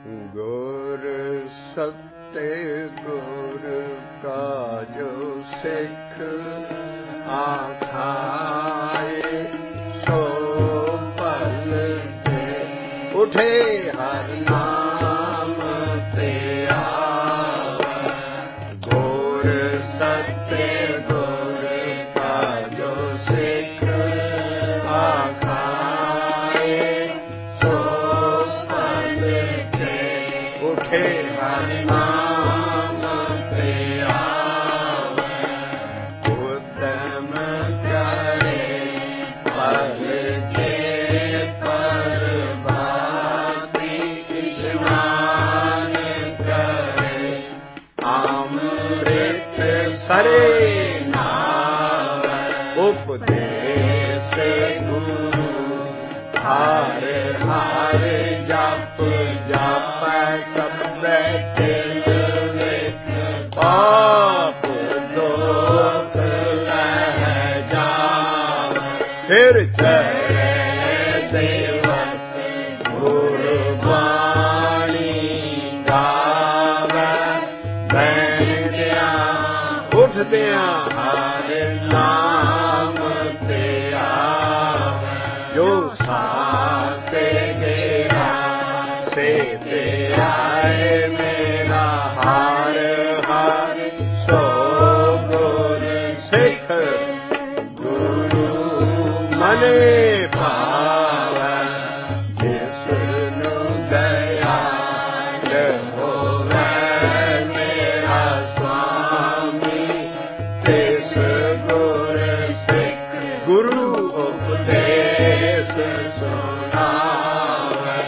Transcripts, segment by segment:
ਗੁਰ ਸਤੇ ਗੁਰ ਕਾ ਜੋ ਸਿੱਖ ਆਖਾਏ ਸੋ ਭਲ ਤੇ ਉਠੇ ਹਰ ਨਾਮ ਤੇ ਆਵੈ। ਗੁਰ ਸਤੇ ਗੁਰ ਕਾ ਜੋ ਸਿੱਖ ਆਖਾਏ ਸੋ ਭਲ ਤੇ ਉਠੇ ਹਰ ਨਾਮ ਤੇ ਆਵੈ। ਉਤਮ ਕਰੇ ਭਲ ਕੇ ਪਰਬਾਤੀ ਇਸ਼ਨਾਨ ਕਰੇ ਅੰਮ੍ਰਿਤ ਸਰੇ ਨਾਵੈ। ਉਪਦੇਸ ਗੁਰੂ ਹਰਿ ਹਰਿ ਜਪ ਜਾਪੈ ਸਭੈ ਤਿਲ ਵਿਖ ਪਾਪ ਦੋਖ ਲਹਿ ਜਾਵੈ। ਫਿਰ ਚਰੈ ਦਿਵਸ ਗੁਰਬਾਣੀ ਗਾਵੈ। ਬੈਠਦਿਆਂ ਉੱਠਦਿਆਂ ਹਰਿ ਨਾਮ ਤੇ ਆਵੈ। ਜੋ ਸਾਸੇ ਗੇਰਾ ਸੇ ਤੇ ਆਏ ਮੇਰਾ ਹਰ ਹਰ ਸੋ ਗੁਰ ਸਿੱਖ ਗੁਰੂ ਮਨੇ ਭਾਵੈ। ਜਿਸ ਨੂੰ ਦਇਆਲ ਹੋਵੈ ਮੇਰਾ ਸੁਆਮੀ ਤਿਸ ਗੁਰ ਸਿੱਖ ਗੁਰੂ ਉਪਦੇਸ ਸੁਣਾਵੈ।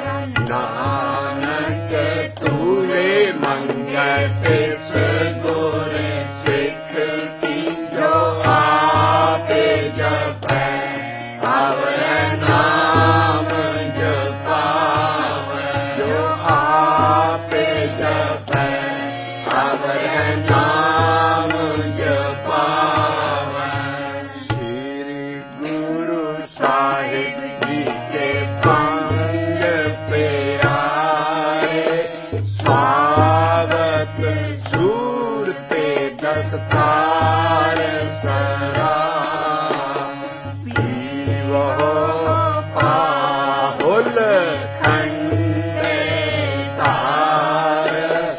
ਨਾਨਕ ਤੂਰੇ ਮੰਗੈ ਤਿਸ ਗੁਰ ਸਿੱਖ ਕੀ ਜੋ ਆਪੇ ਜਪੈ ਆਵੈ ਨਾਮ ਜਪਾਵੈ। ਜੋ ਆਪੇ ਜਪੈ ਆਵੈ ਨਾਮ ਜਪਾਵੈ। ਸ੍ਰੀ ਗੁਰੂ ਸਾਹਿਬ ਜੀ ਕੇ ਪੰਜ ਪਿਆਰੇ ਸਾਵਤ ਸੂਰਤੇ ਦਸਤਾਰ ਸਰਾ। ਪੀਵੋ ਪਾਹੁਲ ਖੰਡੇ ਤਾਰ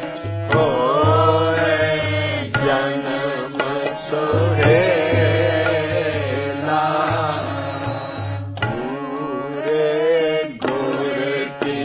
ਹੋਏ ਜਨਮ ਸੁਹੇਲਾ। ਪੂਰੇ ਗੁਰ ਕੀ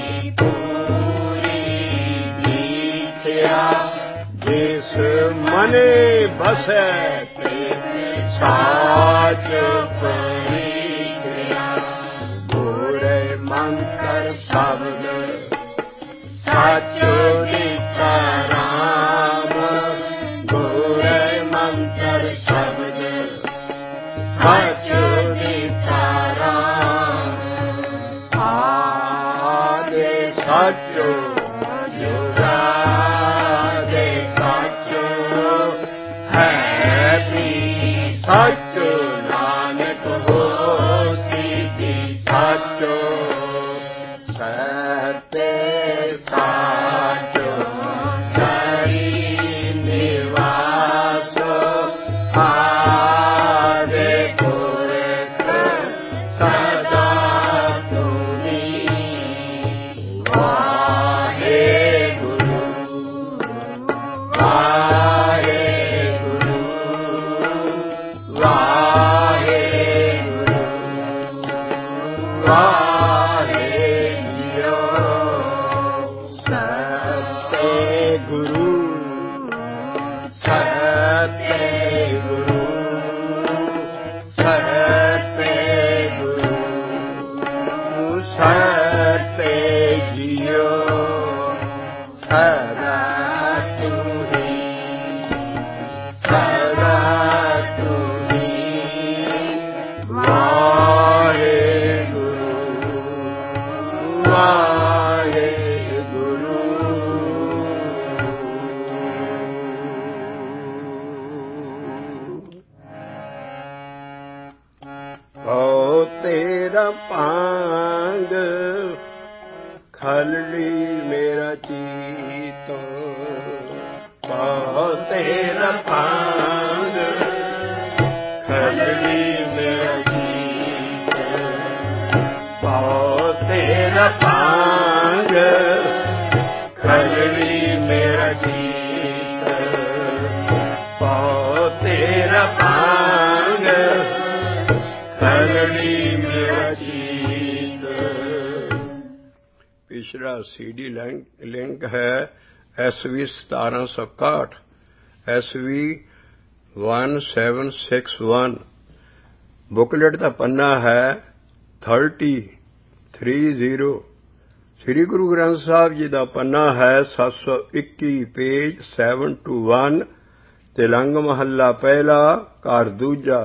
ਪੂਰੀ ਦੀਖਿਆ ਜਿਸ ਮਨੇ ਬਸੈ ਤਿਸ ਸਾਚ ਪਰੀਖਿਆ। ਗੁਰੇ ਮੰਤਰ ਸ਼ਬਦ ਸਚ ਦਿੱਤਾ ਰਾਮ। ਗੁਰੇ ਮੰਤਰ ਸ਼ਬਦ ਸਚ ਦਿੱਤਾ ਰਾਮ। ਆਦਿ ਸਚੋ ਜੁਗਾਦਿ ਸਚੋ ਹੈ ਵੀ ਸਚ। ਨਾਨਕ ਹੋਸੀ ਵੀ ਸਚੋ ਸਤੇ ਸਾਚੋ ਸਰੀ ਨਿਵਾਸੋ। ਆਦਿ ਪੁਰਖ ਸਦਾ ਤੁਮੀ। ਵਾਹਿਗੁਰੂ ਵਾਹਿਗੁਰੂ ਵਾਹਿਗੁਰੂ ਵਾਹਿਗੁਰੂ। खलड़ी मेरा चीतो पाओ तेरा पांग खलड़ी मेरा चीतो पाओ तेरा पांग खलड़ी मेरा चीतो पाओ तेरा पांग खलड़ी मेरा चीत। पिछला CD लिंक है SV 1761 SV 1761। बुकलेट का पन्ना है 30। श्री गुरु ग्रंथ साहब जी का पन्ना है 721 पेज 7-1। तिलंग महला पहला घर दूजा।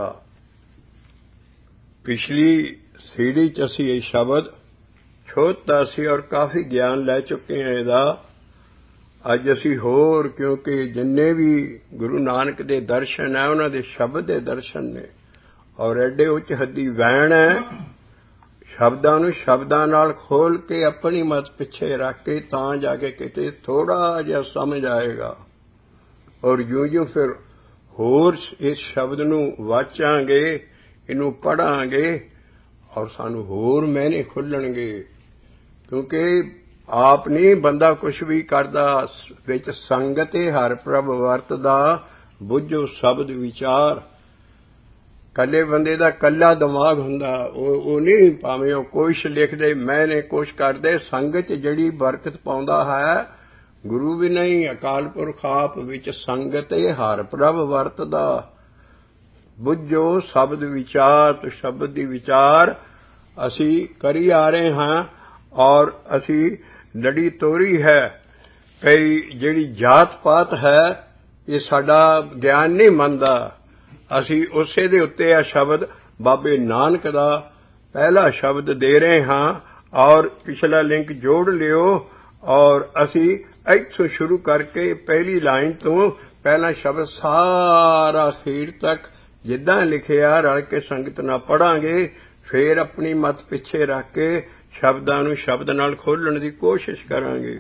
पिछली CD च असी ये शब्द छोटा सी और काफी ज्ञान लै चुके हैं ਇਹਦਾ। ਅੱਜ ਅਸੀਂ ਹੋਰ क्योंकि जिन्ने भी गुरु नानक ਦੇ दर्शन है उन्हां ਦੇ शब्द ਦੇ दर्शन ने और एडे उच्च हद्दी वैण है। शब्दां ਨੂੰ शब्दां ਨਾਲ खोल के अपनी मत पिछे रख के तां जाके किते थोड़ा जिहा समझ आएगा। और यूं फिर होर इस शब्द ਨੂੰ ਵਾਚਾਂਗੇ ਇਹਨੂੰ ਪੜਾਂਗੇ और सानू होर मैने खुलणगे। क्योंकि आप नहीं बंदा कुछ भी करदा विच संगत हर प्रभ वरतदा बुझो शब्द विचार। कल्ले बंदे दा कल्ला दिमाग हुंदा ਉਹ नहीं भावें ਉਹ कुछ लिखदे मैने कुछ करदे संगत जड़ी बरकत पाउंदा है गुरु भी नहीं अकाल पुरख आप विच संगत हर प्रभ वरतदा बुझो शब्द विचार। तो शब्द दी विचार असी करी आ रहे हैं और असी लड़ी तोरी है। कई जिहड़ी जात पात है ये साडा ज्ञान नहीं मनदा। असी उसे दे उत्ते आ शब्द बाबे नानक दा पहला शब्द दे रहे हैं और पिछला लिंक जोड़ लियो। और असी इत्थों शुरू करके पहली लाइन तो पहला शब्द सारा अखीर तक जिद्दां लिखिया रल के संगत नाल पढ़ांगे। फिर अपनी मत पिछे रख के शब्दां नूं शब्द नाल खोलण दी कोशिश करांगे।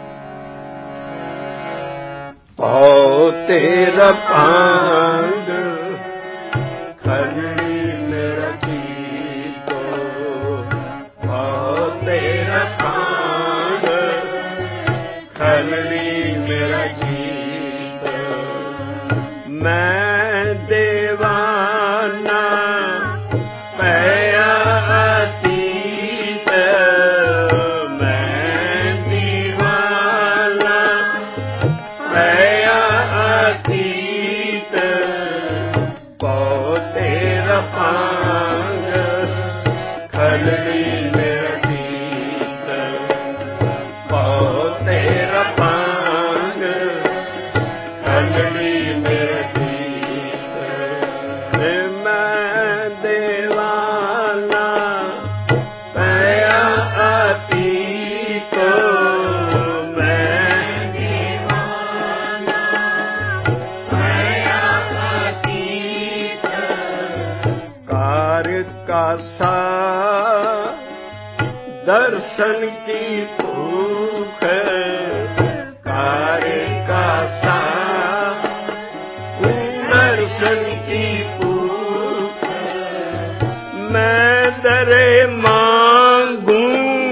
पाओ तेरा पांग खलड़ी मेरा चीतो पाओ तेरा पांग खलड़ी मेरा चीतो। मैं देवाना पया अतीत मैं दीवाना पया अतीत पाओ तेरा पांग खलड़ी मेरा चीत पाओ तेरा पांग खलड़ी मेरा चीत। मैं देवाना पया अतीत मैं दीवाना पया अतीत कार का सा दर्शन की भूख कार का सा दर्शन की भूख मैं दरे मांगू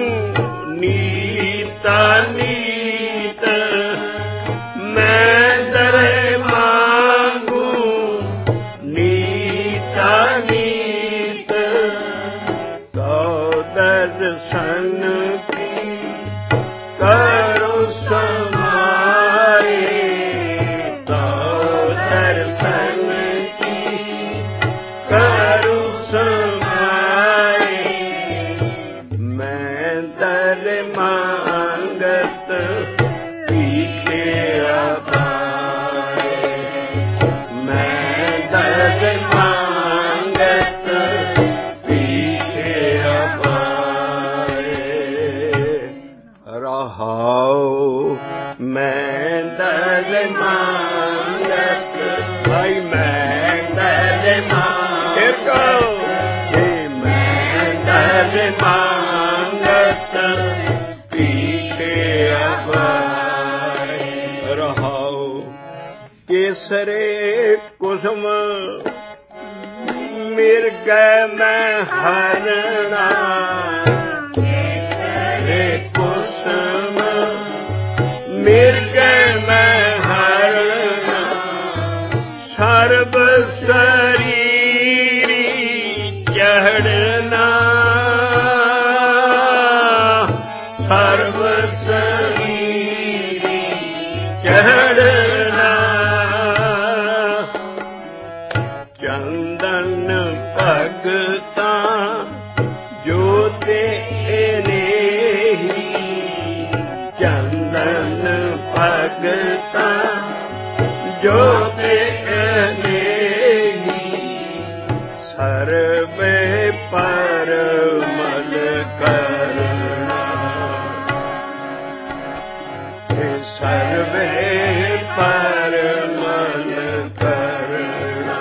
नीता नीत मैं दरे मांगू नीता नीत तो दर्शन की करो समाए तो दर्शन की करो समाए। मैं दर मांगत पीछे आए मैं दर मांगत पीछे आए। रहाओ मैं दर मांगत भाई मैं दर मांगत मैं दर मांगत पी ਕੇਸਰੇ ਕੁਸਮ ਮਿਰਗ ਮੈਂ ਹਰਣਾ ਕੇਸਰੇ ਕੁਸਮ ਮਿਰਗ ਮੈਂ ਹਰਣਾ ਸਰਬ ਸਰੀਰੀ ਚੜਨਾ ਸਰਬ ਸਰੀਰੀ ਚੜਨਾ ਚੰਦਨ ਭਗਤਾਂ ਜੋ ਤੇਰੇ ਹੀ ਚੰਦਨ ਭਗਤਾਂ ਜੋ ਤੇਰੇ ਹੀ ਸਰਬੇ ਪਰਮਲ ਕਰਨਾ ਸਰਬੇ ਪਰਮਲ ਕਰਨਾ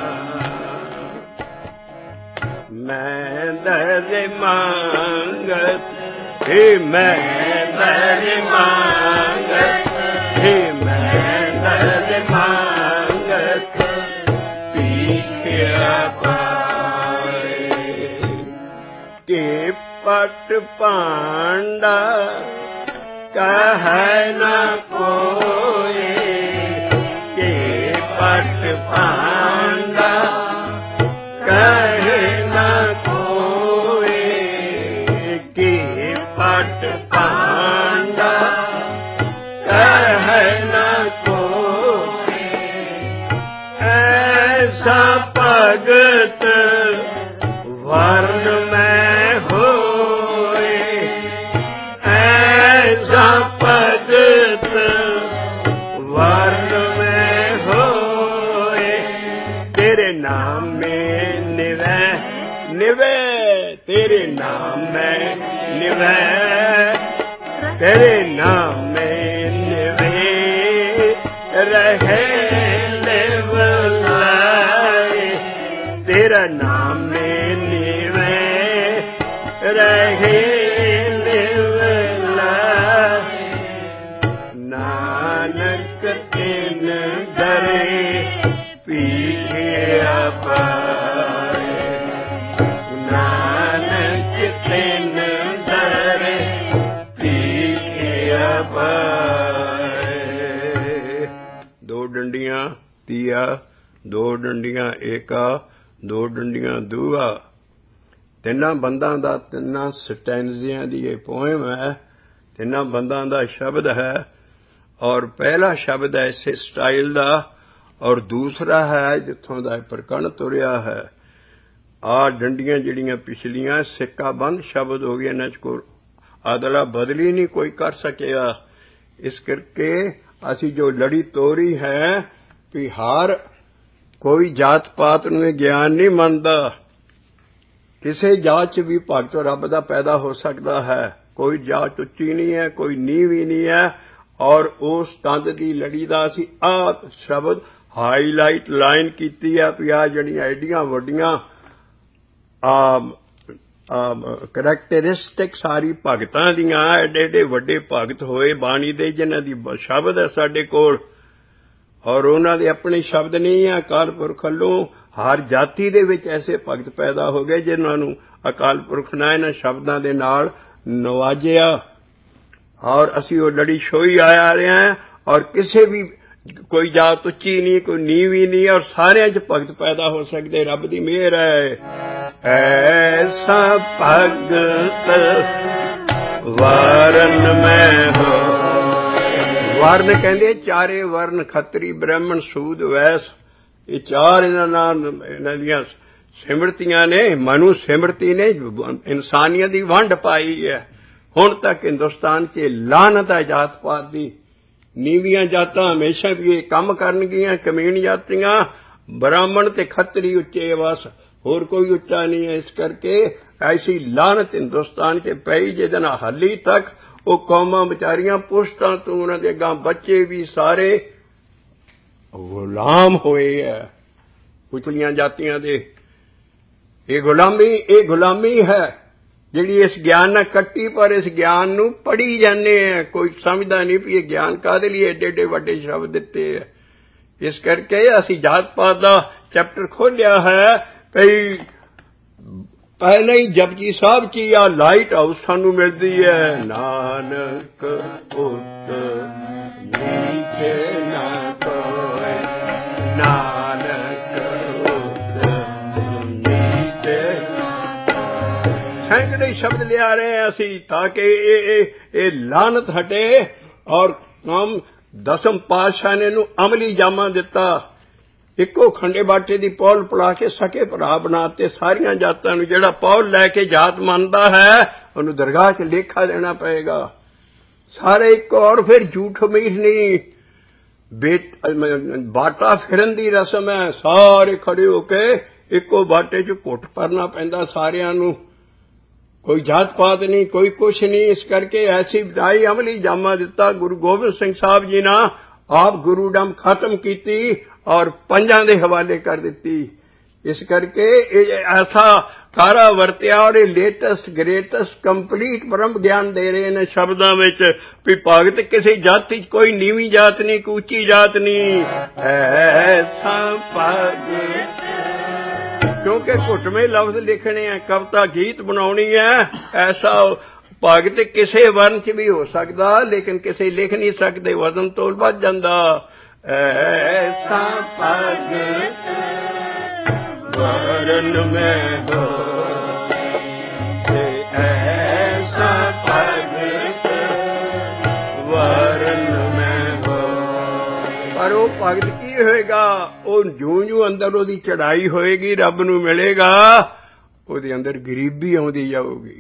ਮੈਂ ਦਰ ਮੰਗਤ हे ਮੈਂ ਦਰ ਮੰਗਤ हे ਮੈਂ ਦਰ ਮੰਗਤ ਪੀਖਿਆ ਪਾਏ ਕੇ ਪਟ ਪਾਂਡਾ ਕਹਿ ਨ ਕੋਏ ਕੇ ਪਟ ਪਾਂਡਾ ਕਹਿ ਨ ਕੋਏ ਕੇ ਪਟ ਪਾਂਡਾ ਕਹਿ ਨ ਕੋਏ ਐਸਾ ਭਗਤ ਵਰਨ ਮੈਂ ਹੋਏ ਐਸਾ ਭਗਤ ਵਰਨ ਮੈਂ ਹੋਏ ਤੇਰੇ ਨਾਮ ਮੈਂ ਨਿਵੈ ਨਿਵੈ ਤੇਰੇ ਨਾਮ ਮੈਂ ਨਿਵੈ ਤੇਰੇ ਨਾਮ ਮੈਂ ਨਿਵੈ ਰਹੇ ਲਿਵ ਲਾਏ ਤੇਰਾ ਨਾਮ ਮੈਂ ਨਿਵੈ ਰਹੇ ਲਿਵ ਲਾਏ ਨਾਨਕ ਤਿਨ ਡਰੇ ਪੀਖਿਆ ਪਾਏ ਨਾਨਕ ਤਿਨ ਡਰੇ ਪੀਖਿਆ ਪਾਏ ਦੋ ਡੰਡੀਆਂ ਤੀਆ ਦੋ ਡੰਡੀਆਂ ਏਕਾ ਦੋ ਡੰਡੀਆਂ ਦੂਆ ਤਿੰਨਾਂ ਬੰਦਾਂ ਦਾ ਤਿੰਨਾਂ ਸਟੈਂਜ਼ਿਆਂ ਦੀ ਇਹ ਪੋਇਮ ਹੈ ਤਿੰਨਾਂ ਬੰਦਾਂ ਦਾ ਸ਼ਬਦ ਹੈ ਔਰ ਪਹਿਲਾ ਸ਼ਬਦ ਹੈ ਇਸੇ ਸਟਾਈਲ ਦਾ ਔਰ ਦੂਸਰਾ ਹੈ ਜਿੱਥੋਂ ਦਾ ਪ੍ਰਕਣ ਤੁਰਿਆ ਹੈ ਆਹ ਡੰਡੀਆਂ ਜਿਹੜੀਆਂ ਪਿਛਲੀਆਂ ਸਿੱਕਾ ਬੰਦ ਸ਼ਬਦ ਹੋ ਗਏ ਇਹਨਾਂ 'ਚ ਕੋਈ ਅਦਲਾ ਬਦਲੀ ਨਹੀਂ ਕੋਈ ਕਰ ਸਕਿਆ ਇਸ ਕਰਕੇ ਅਸੀਂ ਜੋ ਲੜੀ ਤੋਰੀ ਹੈ ਕਿ ਹਰ ਕੋਈ ਜਾਤ ਪਾਤ ਨੂੰ ਗਿਆਨ ਨਹੀਂ ਮੰਨਦਾ ਕਿਸੇ ਜਾਤ 'ਚ ਵੀ ਭਗਤ ਰੱਬ ਦਾ ਪੈਦਾ ਹੋ ਸਕਦਾ ਹੈ ਕੋਈ ਜਾਤ ਉੱਚੀ ਨਹੀਂ ਹੈ ਕੋਈ ਨੀਵੀਂ ਨਹੀਂ ਹੈ ਔਰ ਉਸ ਤੰਦ ਦੀ ਲੜੀ ਦਾ ਅਸੀਂ ਆਹ ਸ਼ਬਦ ਹਾਈਲਾਈਟ ਲਾਈਨ ਕੀਤੀ ਹੈ ਵੀ ਆਹ ਜਿਹੜੀਆਂ ਐਡੀਆਂ ਵੱਡੀਆਂ ਕਰੈਕਟਰਿਸਟਿਕ ਸਾਰੀ ਭਗਤਾਂ ਦੀਆਂ ਐਡੇ ਐਡੇ ਵੱਡੇ ਭਗਤ ਹੋਏ ਬਾਣੀ ਦੇ ਜਿਨ੍ਹਾਂ ਦੀ ਸ਼ਬਦ ਹੈ ਸਾਡੇ ਕੋਲ ਔਰ ਉਹਨਾਂ ਦੇ ਆਪਣੇ ਸ਼ਬਦ ਨਹੀਂ ਹੈ ਅਕਾਲ ਪੁਰਖ ਵੱਲੋਂ ਹਰ ਜਾਤੀ ਦੇ ਵਿੱਚ ਐਸੇ ਭਗਤ ਪੈਦਾ ਹੋ ਗਏ ਜਿਨ੍ਹਾਂ ਨੂੰ ਅਕਾਲ ਪੁਰਖ ਨੇ ਇਹਨਾਂ ਸ਼ਬਦਾਂ ਦੇ ਨਾਲ ਨਵਾਜਿਆ ਔਰ ਅਸੀਂ ਉਹ ਲੜੀ ਛੋਈ ਆ ਰਹੇ ਹਾਂ ਔਰ ਕਿਸੇ ਵੀ ਕੋਈ ਜਾਤ ਉੱਚੀ ਨਹੀਂ ਕੋਈ ਨੀਵੀਂ ਨਹੀਂ ਔਰ ਸਾਰਿਆਂ 'ਚ ਭਗਤ ਪੈਦਾ ਹੋ ਸਕਦੇ ਰੱਬ ਦੀ ਮਿਹਰ ਹੈ ਐਸਾ ਭਗਤ ਵਰਨ ਮੈਂ ਹੋ ਵਰਨ ਕਹਿੰਦੇ ਚਾਰੇ ਵਰਨ ਖੱਤਰੀ ਬ੍ਰਾਹਮਣ ਸੂਦ ਵੈਸ ਇਹ ਚਾਰ ਇਹਨਾਂ ਦੀਆਂ ਸਿਮਰਤੀਆਂ ਨੇ ਮਨੂ ਸਿਮਰਤੀ ਨੇ ਇਨਸਾਨੀਅਤ ਦੀ ਵੰਡ ਪਾਈ ਹੈ ਹੁਣ ਤੱਕ ਹਿੰਦੁਸਤਾਨ 'ਚ ਲਾਹਨਤ ਹੈ ਜਾਤ ਪਾਤ ਦੀ ਨੀਵੀਆਂ ਜਾਤਾਂ ਹਮੇਸ਼ਾ ਵੀ ਇਹ ਕੰਮ ਕਰਨਗੀਆਂ ਕਮੀਣ ਜਾਤੀਆਂ ਬ੍ਰਾਹਮਣ ਤੇ ਖੱਤਰੀ ਉੱਚੇ ਬਸ ਹੋਰ ਕੋਈ ਉੱਚਾ ਨਹੀਂ ਹੈ ਇਸ ਕਰਕੇ ਐਸੀ ਲਾਹਨਤ ਹਿੰਦੁਸਤਾਨ 'ਚ ਪਈ ਜਿਹਦੇ ਨਾਲ ਹਾਲੀ ਤੱਕ ਉਹ ਕੌਮਾਂ ਵਿਚਾਰੀਆਂ ਪੁਸ਼ਤਾਂ ਤੋਂ ਉਹਨਾਂ ਦੇ ਅੱਗਾਂ ਬੱਚੇ ਵੀ ਸਾਰੇ ਗੁਲਾਮ ਹੋਏ ਹੈ ਉਚਲੀਆਂ ਜਾਤੀਆਂ ਦੇ ਇਹ ਗੁਲਾਮੀ ਹੈ ਜਿਹੜੀ ਇਸ ਗਿਆਨ ਨਾਲ ਕੱਟੀ ਪਰ ਇਸ ਗਿਆਨ ਨੂੰ ਪੜ੍ਹੀ ਜਾਂਦੇ ਆ ਕੋਈ ਸਮਝਦਾ ਨਹੀਂ ਵੀ ਇਹ ਗਿਆਨ ਕਾਹਦੇ ਲਈ ਏਡੇ ਏਡੇ ਵੱਡੇ ਸ਼ਬਦ ਦਿੱਤੇ ਹੈ ਇਸ ਕਰਕੇ ਅਸੀਂ ਜਾਤ ਪਾਤ ਦਾ ਚੈਪਟਰ ਖੋਲ੍ਹਿਆ ਹੈ ਭਈ ਪਹਿਲਾਂ ਹੀ ਜਪਜੀ ਸਾਹਿਬ 'ਚ ਆ ਲਾਈਟ ਹਾਊਸ ਸਾਨੂੰ ਮਿਲਦੀ ਹੈ। ਨਾਨਕ ਉਤ ਨੀਚੇ ਨਾ ਕੋਏ, ਨਾਨਕ ਉਤ ਨੀਚੇ। ਸੈਂਕੜੇ ਸ਼ਬਦ ਲਿਆ ਰਹੇ ਹਾਂ ਅਸੀਂ ਤਾਂ ਕਿ ਇਹ ਲਾਨਤ ਹਟੇ। ਔਰ ਕੰਮ ਦਸਮ ਪਾਤਸ਼ਾਹ ਨੇ ਇਹਨੂੰ ਅਮਲੀ ਜਾਮਾ ਦਿੱਤਾ। ਇੱਕੋ ਖੰਡੇ ਬਾਟੇ ਦੀ ਪੌਲ ਪੜਾ ਕੇ ਸਕੇ ਭਰਾ ਬਣਾਤੇ ਸਾਰੀਆਂ ਜਾਤਾਂ ਨੂੰ। ਜਿਹੜਾ ਪੌਲ ਲੈ ਕੇ ਜਾਤ ਮੰਨਦਾ ਹੈ ਉਹਨੂੰ ਦਰਗਾਹ 'ਚ ਲੇਖਾ ਦੇਣਾ ਪਏਗਾ। ਸਾਰੇ ਇੱਕੋ। ਔਰ ਫਿਰ ਝੂਠ ਮੀਠ ਨਹੀਂ, ਬਾਟਾ ਫਿਰਨ ਦੀ ਰਸਮ ਹੈ। ਸਾਰੇ ਖੜੇ ਹੋ ਕੇ ਇੱਕੋ ਬਾਟੇ 'ਚ ਘੁੱਟ ਭਰਨਾ ਪੈਂਦਾ ਸਾਰਿਆਂ ਨੂੰ। ਕੋਈ ਜਾਤ ਪਾਤ ਨਹੀਂ, ਕੋਈ ਕੁਛ ਨਹੀਂ। ਇਸ ਕਰਕੇ ਐਸੀ ਵਿਦਾਈ ਅਮਲੀ ਜਾਮਾ ਦਿੱਤਾ। ਗੁਰੂ ਗੋਬਿੰਦ ਸਿੰਘ ਸਾਹਿਬ ਜੀ ਨੇ ਆਪ ਗੁਰੂਡਮ ਖਤਮ ਕੀਤੀ ਔਰ ਪੰਜਾਂ ਦੇ ਹਵਾਲੇ ਕਰ ਦਿੱਤੀ। ਇਸ ਕਰਕੇ ਇਹ ਐਸਾ ਕਾਰਾ ਵਰਤਿਆ ਔਰ ਇਹ ਲੇਟੈਸਟ ਗ੍ਰੇਟੈਸਟ ਕੰਪਲੀਟ ਬ੍ਰਹਮ ਗਿਆਨ ਦੇ ਰਹੇ ਨੇ ਸ਼ਬਦਾਂ ਵਿੱਚ ਵੀ ਭਗਤ ਕਿਸੇ ਜਾਤੀ 'ਚ ਕੋਈ ਨੀਵੀਂ ਜਾਤ ਨਹੀਂ, ਕੋਈ ਉੱਚੀ ਜਾਤ ਨਹੀਂ। ਐਸਾ ਭਗਤ ਕਿਉਂਕਿ ਘੁੱਟਵੇਂ ਲਫ਼ਜ਼ ਲਿਖਣੇ ਹੈ, ਕਵਿਤਾ ਗੀਤ ਬਣਾਉਣੀ ਹੈ। ਐਸਾ ਭਗਤ ਕਿਸੇ ਵਰਨ 'ਚ ਵੀ ਹੋ ਸਕਦਾ ਲੇਕਿਨ ਕਿਸੇ ਲਿਖ ਨਹੀਂ ਸਕਦੇ, ਵਜ਼ਨ ਤੋਲ ਵੱਧ ਜਾਂਦਾ। ਐਸਾ ਭਗਤ ਵਰਨ ਮੈਂ ਹੋ, ਐਸਾ ਭਗਤ ਵਰਨ ਮੈਂ ਹੋ। ਪਰ ਉਹ ਭਗਤ ਕੀ ਹੋਏਗਾ? ਉਹ ਜਿਉਂ ਅੰਦਰ ਉਹਦੀ ਚੜ੍ਹਾਈ ਹੋਏਗੀ, ਰੱਬ ਨੂੰ ਮਿਲੇਗਾ, ਉਹਦੇ ਅੰਦਰ ਗਰੀਬੀ ਆਉਂਦੀ ਜਾਊਗੀ।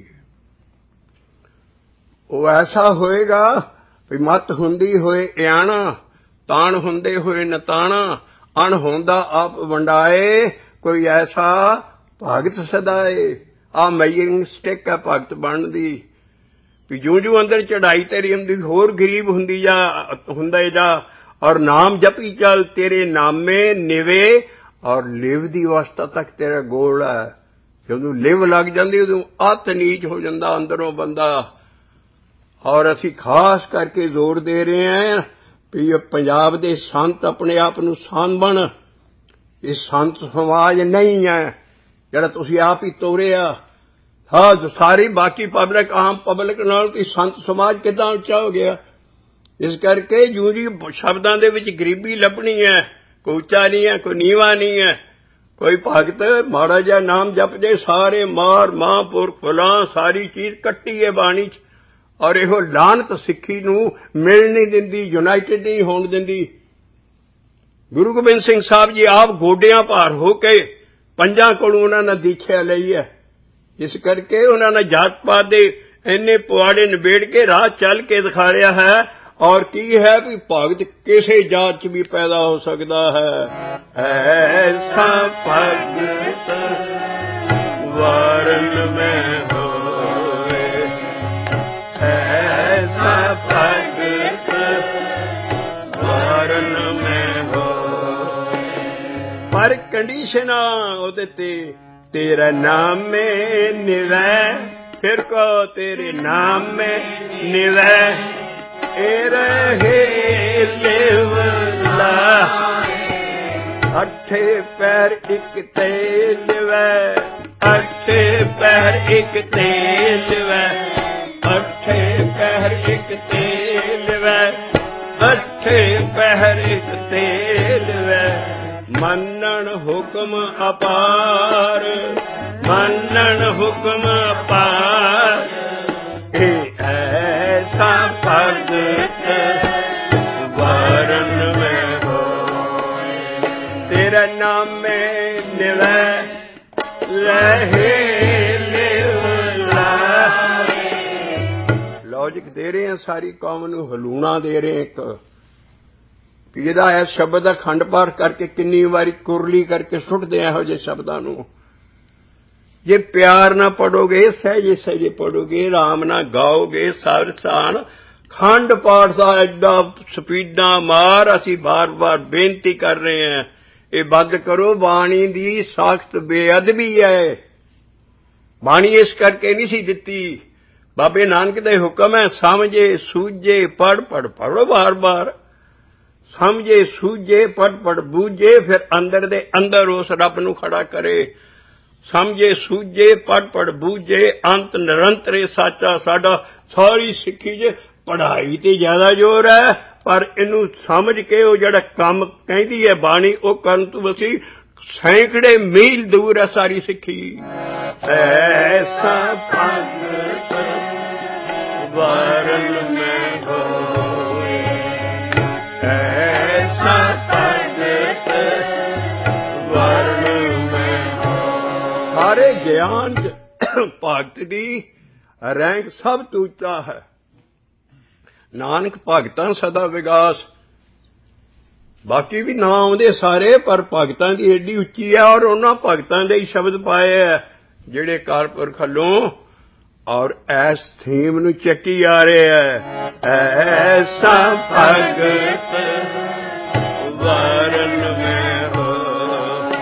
ਉਹ ਐਸਾ ਹੋਏਗਾ ਵੀ ਮੱਤ ਹੁੰਦੀ ਹੋਏ ਇਆਣਾ, ਤਾਣ ਹੁੰਦੇ ਹੋਏ ਨਤਾਣਾ, ਅਣ ਹੁੰਦਾ ਆਪ ਵੰਡਾਏ, ਕੋਈ ਐਸਾ ਭਗਤ ਸਦਾਏ। ਆ ਮੇਜਰਿੰਗ ਸਟਿਕ ਹੈ ਭਗਤ ਬਣਨ ਦੀ ਵੀ ਜਿਉਂ ਅੰਦਰ ਚੜ੍ਹਾਈ ਤੇਰੀ ਹੁੰਦੀ ਹੋਰ ਗਰੀਬ ਹੁੰਦੀ ਜਾ ਹੁੰਦਾ ਜਾ। ਔਰ ਨਾਮ ਜਪੀ ਚੱਲ ਤੇਰੇ ਨਾਮੇ ਨਿਵੇ ਔਰ ਲਿਵ ਦੀ ਅਵਸਥਾ ਤੱਕ ਤੇਰਾ ਗੋਲ ਹੈ। ਜਦੋਂ ਲਿਵ ਲੱਗ ਜਾਂਦੀ ਉਦੋਂ ਅਤ ਨੀਚ ਹੋ ਜਾਂਦਾ ਅੰਦਰੋਂ ਬੰਦਾ। ਔਰ ਅਸੀਂ ਖਾਸ ਕਰਕੇ ਜ਼ੋਰ ਦੇ ਰਹੇ ਹਾਂ ਵੀ ਪੰਜਾਬ ਦੇ ਸੰਤ ਆਪਣੇ ਆਪ ਨੂੰ ਸਾਂਭਣ। ਇਹ ਸੰਤ ਸਮਾਜ ਨਹੀਂ ਹੈ ਜਿਹੜਾ ਤੁਸੀਂ ਆਪ ਹੀ ਤੋਰਿਆ। ਹਾਂ ਸਾਰੀ ਬਾਕੀ ਪਬਲਿਕ ਆਮ ਪਬਲਿਕ ਨਾਲ ਤੁਸੀਂ ਸੰਤ ਸਮਾਜ ਕਿੱਦਾਂ ਉੱਚਾ ਹੋ ਗਿਆ? ਇਸ ਕਰਕੇ ਜੂ ਜੀ ਸ਼ਬਦਾਂ ਦੇ ਵਿੱਚ ਗਰੀਬੀ ਲੱਭਣੀ ਹੈ। ਕੋਈ ਉੱਚਾ ਨਹੀਂ ਹੈ, ਕੋਈ ਨੀਵਾਂ ਨਹੀਂ ਹੈ। ਕੋਈ ਭਗਤ ਮਾੜਾ ਜਿਹਾ ਨਾਮ ਜਪਦੇ ਸਾਰੇ ਮਾਰ ਮਹਾਂਪੁਰਖ ਫਲਾਂ ਸਾਰੀ ਚੀਜ਼ ਕੱਟੀ ਹੈ ਬਾਣੀ 'ਚ। ਔਰ ਇਹੋ ਲਾਹਨਤ ਸਿੱਖੀ ਨੂੰ ਮਿਲ ਨਹੀਂ ਦਿੰਦੀ, ਯੂਨਾਈਟਿਡ ਨਹੀਂ ਹੋਣ ਦਿੰਦੀ। ਗੁਰੂ ਗੋਬਿੰਦ ਸਿੰਘ ਸਾਹਿਬ ਜੀ ਆਪ ਗੋਡਿਆਂ ਭਾਰ ਹੋ ਕੇ ਪੰਜਾਂ ਕੋਲੋਂ ਉਹਨਾਂ ਨੇ ਦੀਖਿਆ ਲਈ ਹੈ। ਇਸ ਕਰਕੇ ਉਹਨਾਂ ਨੇ ਜਾਤ ਪਾਤ ਦੇ ਇੰਨੇ ਪੁਆੜੇ ਨਿਬੇੜ ਕੇ ਰਾਹ ਚੱਲ ਕੇ ਦਿਖਾਇਆ ਹੈ। ਔਰ ਕੀ ਹੈ ਵੀ ਭਗਤ ਕਿਸੇ ਜਾਤ 'ਚ ਵੀ ਪੈਦਾ ਹੋ ਸਕਦਾ ਹੈ। ਐਸਾ ਭਗਤ ਵਰਨ ਮੈਂ ਹੋਏ, ਐਸਾ ਭਗਤ ਵਰਨ ਮੈਂ ਹੋਏ। ਪਰ ਕੰਡੀਸ਼ਨਾਂ ਉਹਦੇ ਤੇ ਤੇਰਾ ਨਾਮੇ ਨਿਵੈ, ਫਿਰ ਕਹੋ ਤੇਰੇ ਨਾਮੇ ਨਿਵੈ, ਇਹ ਰਹੇ ਲਿਵਲਾ ਅੱਠੇ ਪੈਰ ਇੱਕ ਤੇਲ ਵੈ, ਅੱਠੇ ਪੈਰ ਇੱਕ ਤੇਲ ਵੈ, ਅੱਠੇ ਪੈਰ ਇੱਕ ਤੇਲ ਵੈ, ਅੱਠੇ ਪੈਰ ਇੱਕ ਤੇਲ ਵੈ। ਮੰਨਣ ਹੁਕਮ ਅਪਾਰ, ਮੰਨਣ ਹੁਕਮ ਅਪਾਰ, ਇਹ ਐਸਾ ਭਗਤ ਵਰਨ ਮੈਂ ਹੋਏ, ਤੇਰਾ ਨਾਮੇ ਨਿਵੈ ਰਹੇ ਲਿਵਲਾ। ਲੌਜਿਕ ਦੇ ਰਹੇ ਹਾਂ ਸਾਰੀ ਕੌਮ ਨੂੰ, ਹਲੂਣਾ ਦੇ ਰਹੇ ਇੱਕ ਵੀ ਇਹਦਾ ਇਸ ਸ਼ਬਦ ਦਾ ਖੰਡ ਪਾਠ ਕਰਕੇ ਕਿੰਨੀ ਵਾਰੀ ਕੁਰਲੀ ਕਰਕੇ ਸੁੱਟਦੇ ਇਹੋ ਜਿਹੇ ਸ਼ਬਦਾਂ ਨੂੰ। ਜੇ ਪਿਆਰ ਨਾਲ ਪੜੋਗੇ, ਸਹਿਜੇ ਸਹਿਜੇ ਪੜੋਗੇ, ਰਾਮ ਨਾਲ ਗਾਓਗੇ ਸਾਰਸਾਨ ਖੰਡ ਪਾਠ ਦਾ ਐਡਾ ਸਪੀਡਾਂ ਮਾਰ। ਅਸੀਂ ਬਾਰ-ਬਾਰ ਬੇਨਤੀ ਕਰ ਰਹੇ ਹਾਂ ਇਹ ਬੰਦ ਕਰੋ। ਬਾਣੀ ਦੀ ਸਖਤ ਬੇਅਦਬੀ ਹੈ। ਬਾਣੀ ਇਸ ਕਰਕੇ ਨਹੀਂ ਸੀ ਦਿੱਤੀ, ਬਾਬੇ ਨਾਨਕ ਦੇ ਹੁਕਮ ਹੈ ਸਮਝੇ ਸੂਝੇ ਪੜ੍ਹ ਪੜ੍ਹ ਪੜ੍ਹੋ ਬਾਰ-ਬਾਰ। ਸਮਝੇ ਸੂਝੇ ਪੜ ਬੂਝੇ ਫਿਰ ਅੰਦਰ ਦੇ ਅੰਦਰ ਉਸ ਰੱਬ ਨੂੰ ਖੜਾ ਕਰੇ। ਸਮਝੇ ਸੂਝੇ ਪੜ ਬੂਝੇ ਅੰਤ ਨਿਰੰਤਰੇ ਸਾਚਾ ਸਾਡਾ। ਸਾਰੀ ਸਿੱਖੀ 'ਚ ਪੜ੍ਹਾਈ ਤੇ ਜ਼ਿਆਦਾ ਜ਼ੋਰ ਹੈ, ਪਰ ਇਹਨੂੰ ਸਮਝ ਕੇ ਉਹ ਜਿਹੜਾ ਕੰਮ ਕਹਿੰਦੀ ਹੈ ਬਾਣੀ ਉਹ ਕਰਨ ਤੋਂ ਅਸੀਂ ਸੈਂਕੜੇ ਮੀਲ ਦੂਰ ਹੈ ਸਾਰੀ ਸਿੱਖੀ। ਐਸਾ ਭਗਤ ਵਰਨ ਮੈਂ ਹੋਏ, ਐਸਾ ਭਗਤ ਵਰਨ ਮੈਂ ਹੋਏ। ਸਾਰੇ ਗਿਆਨ 'ਚ ਭਗਤ ਦੀ ਰੈਂਕ ਸਭ ਤੋਂ ਉੱਚਾ ਹੈ। ਨਾਨਕ ਭਗਤਾਂ ਸਦਾ ਵਿਗਾਸ। ਬਾਕੀ ਵੀ ਨਾਂ ਆਉਂਦੇ ਸਾਰੇ, ਪਰ ਭਗਤਾਂ ਦੀ ਏਡੀ ਉੱਚੀ ਹੈ ਔਰ ਉਹਨਾਂ ਭਗਤਾਂ ਦੇ ਹੀ ਸ਼ਬਦ ਪਾਏ ਹੈ ਜਿਹੜੇ ਅਕਾਲ ਪੁਰਖ ਵੱਲੋਂ ਔਰ ਐਸ ਥੀਮ ਨੂੰ ਚੱਕੀ ਆ ਰਹੇ ਹੈ। ਐਸਾ ਭਗਤ ਵਰਨ ਮੈਂ ਹੋਏ,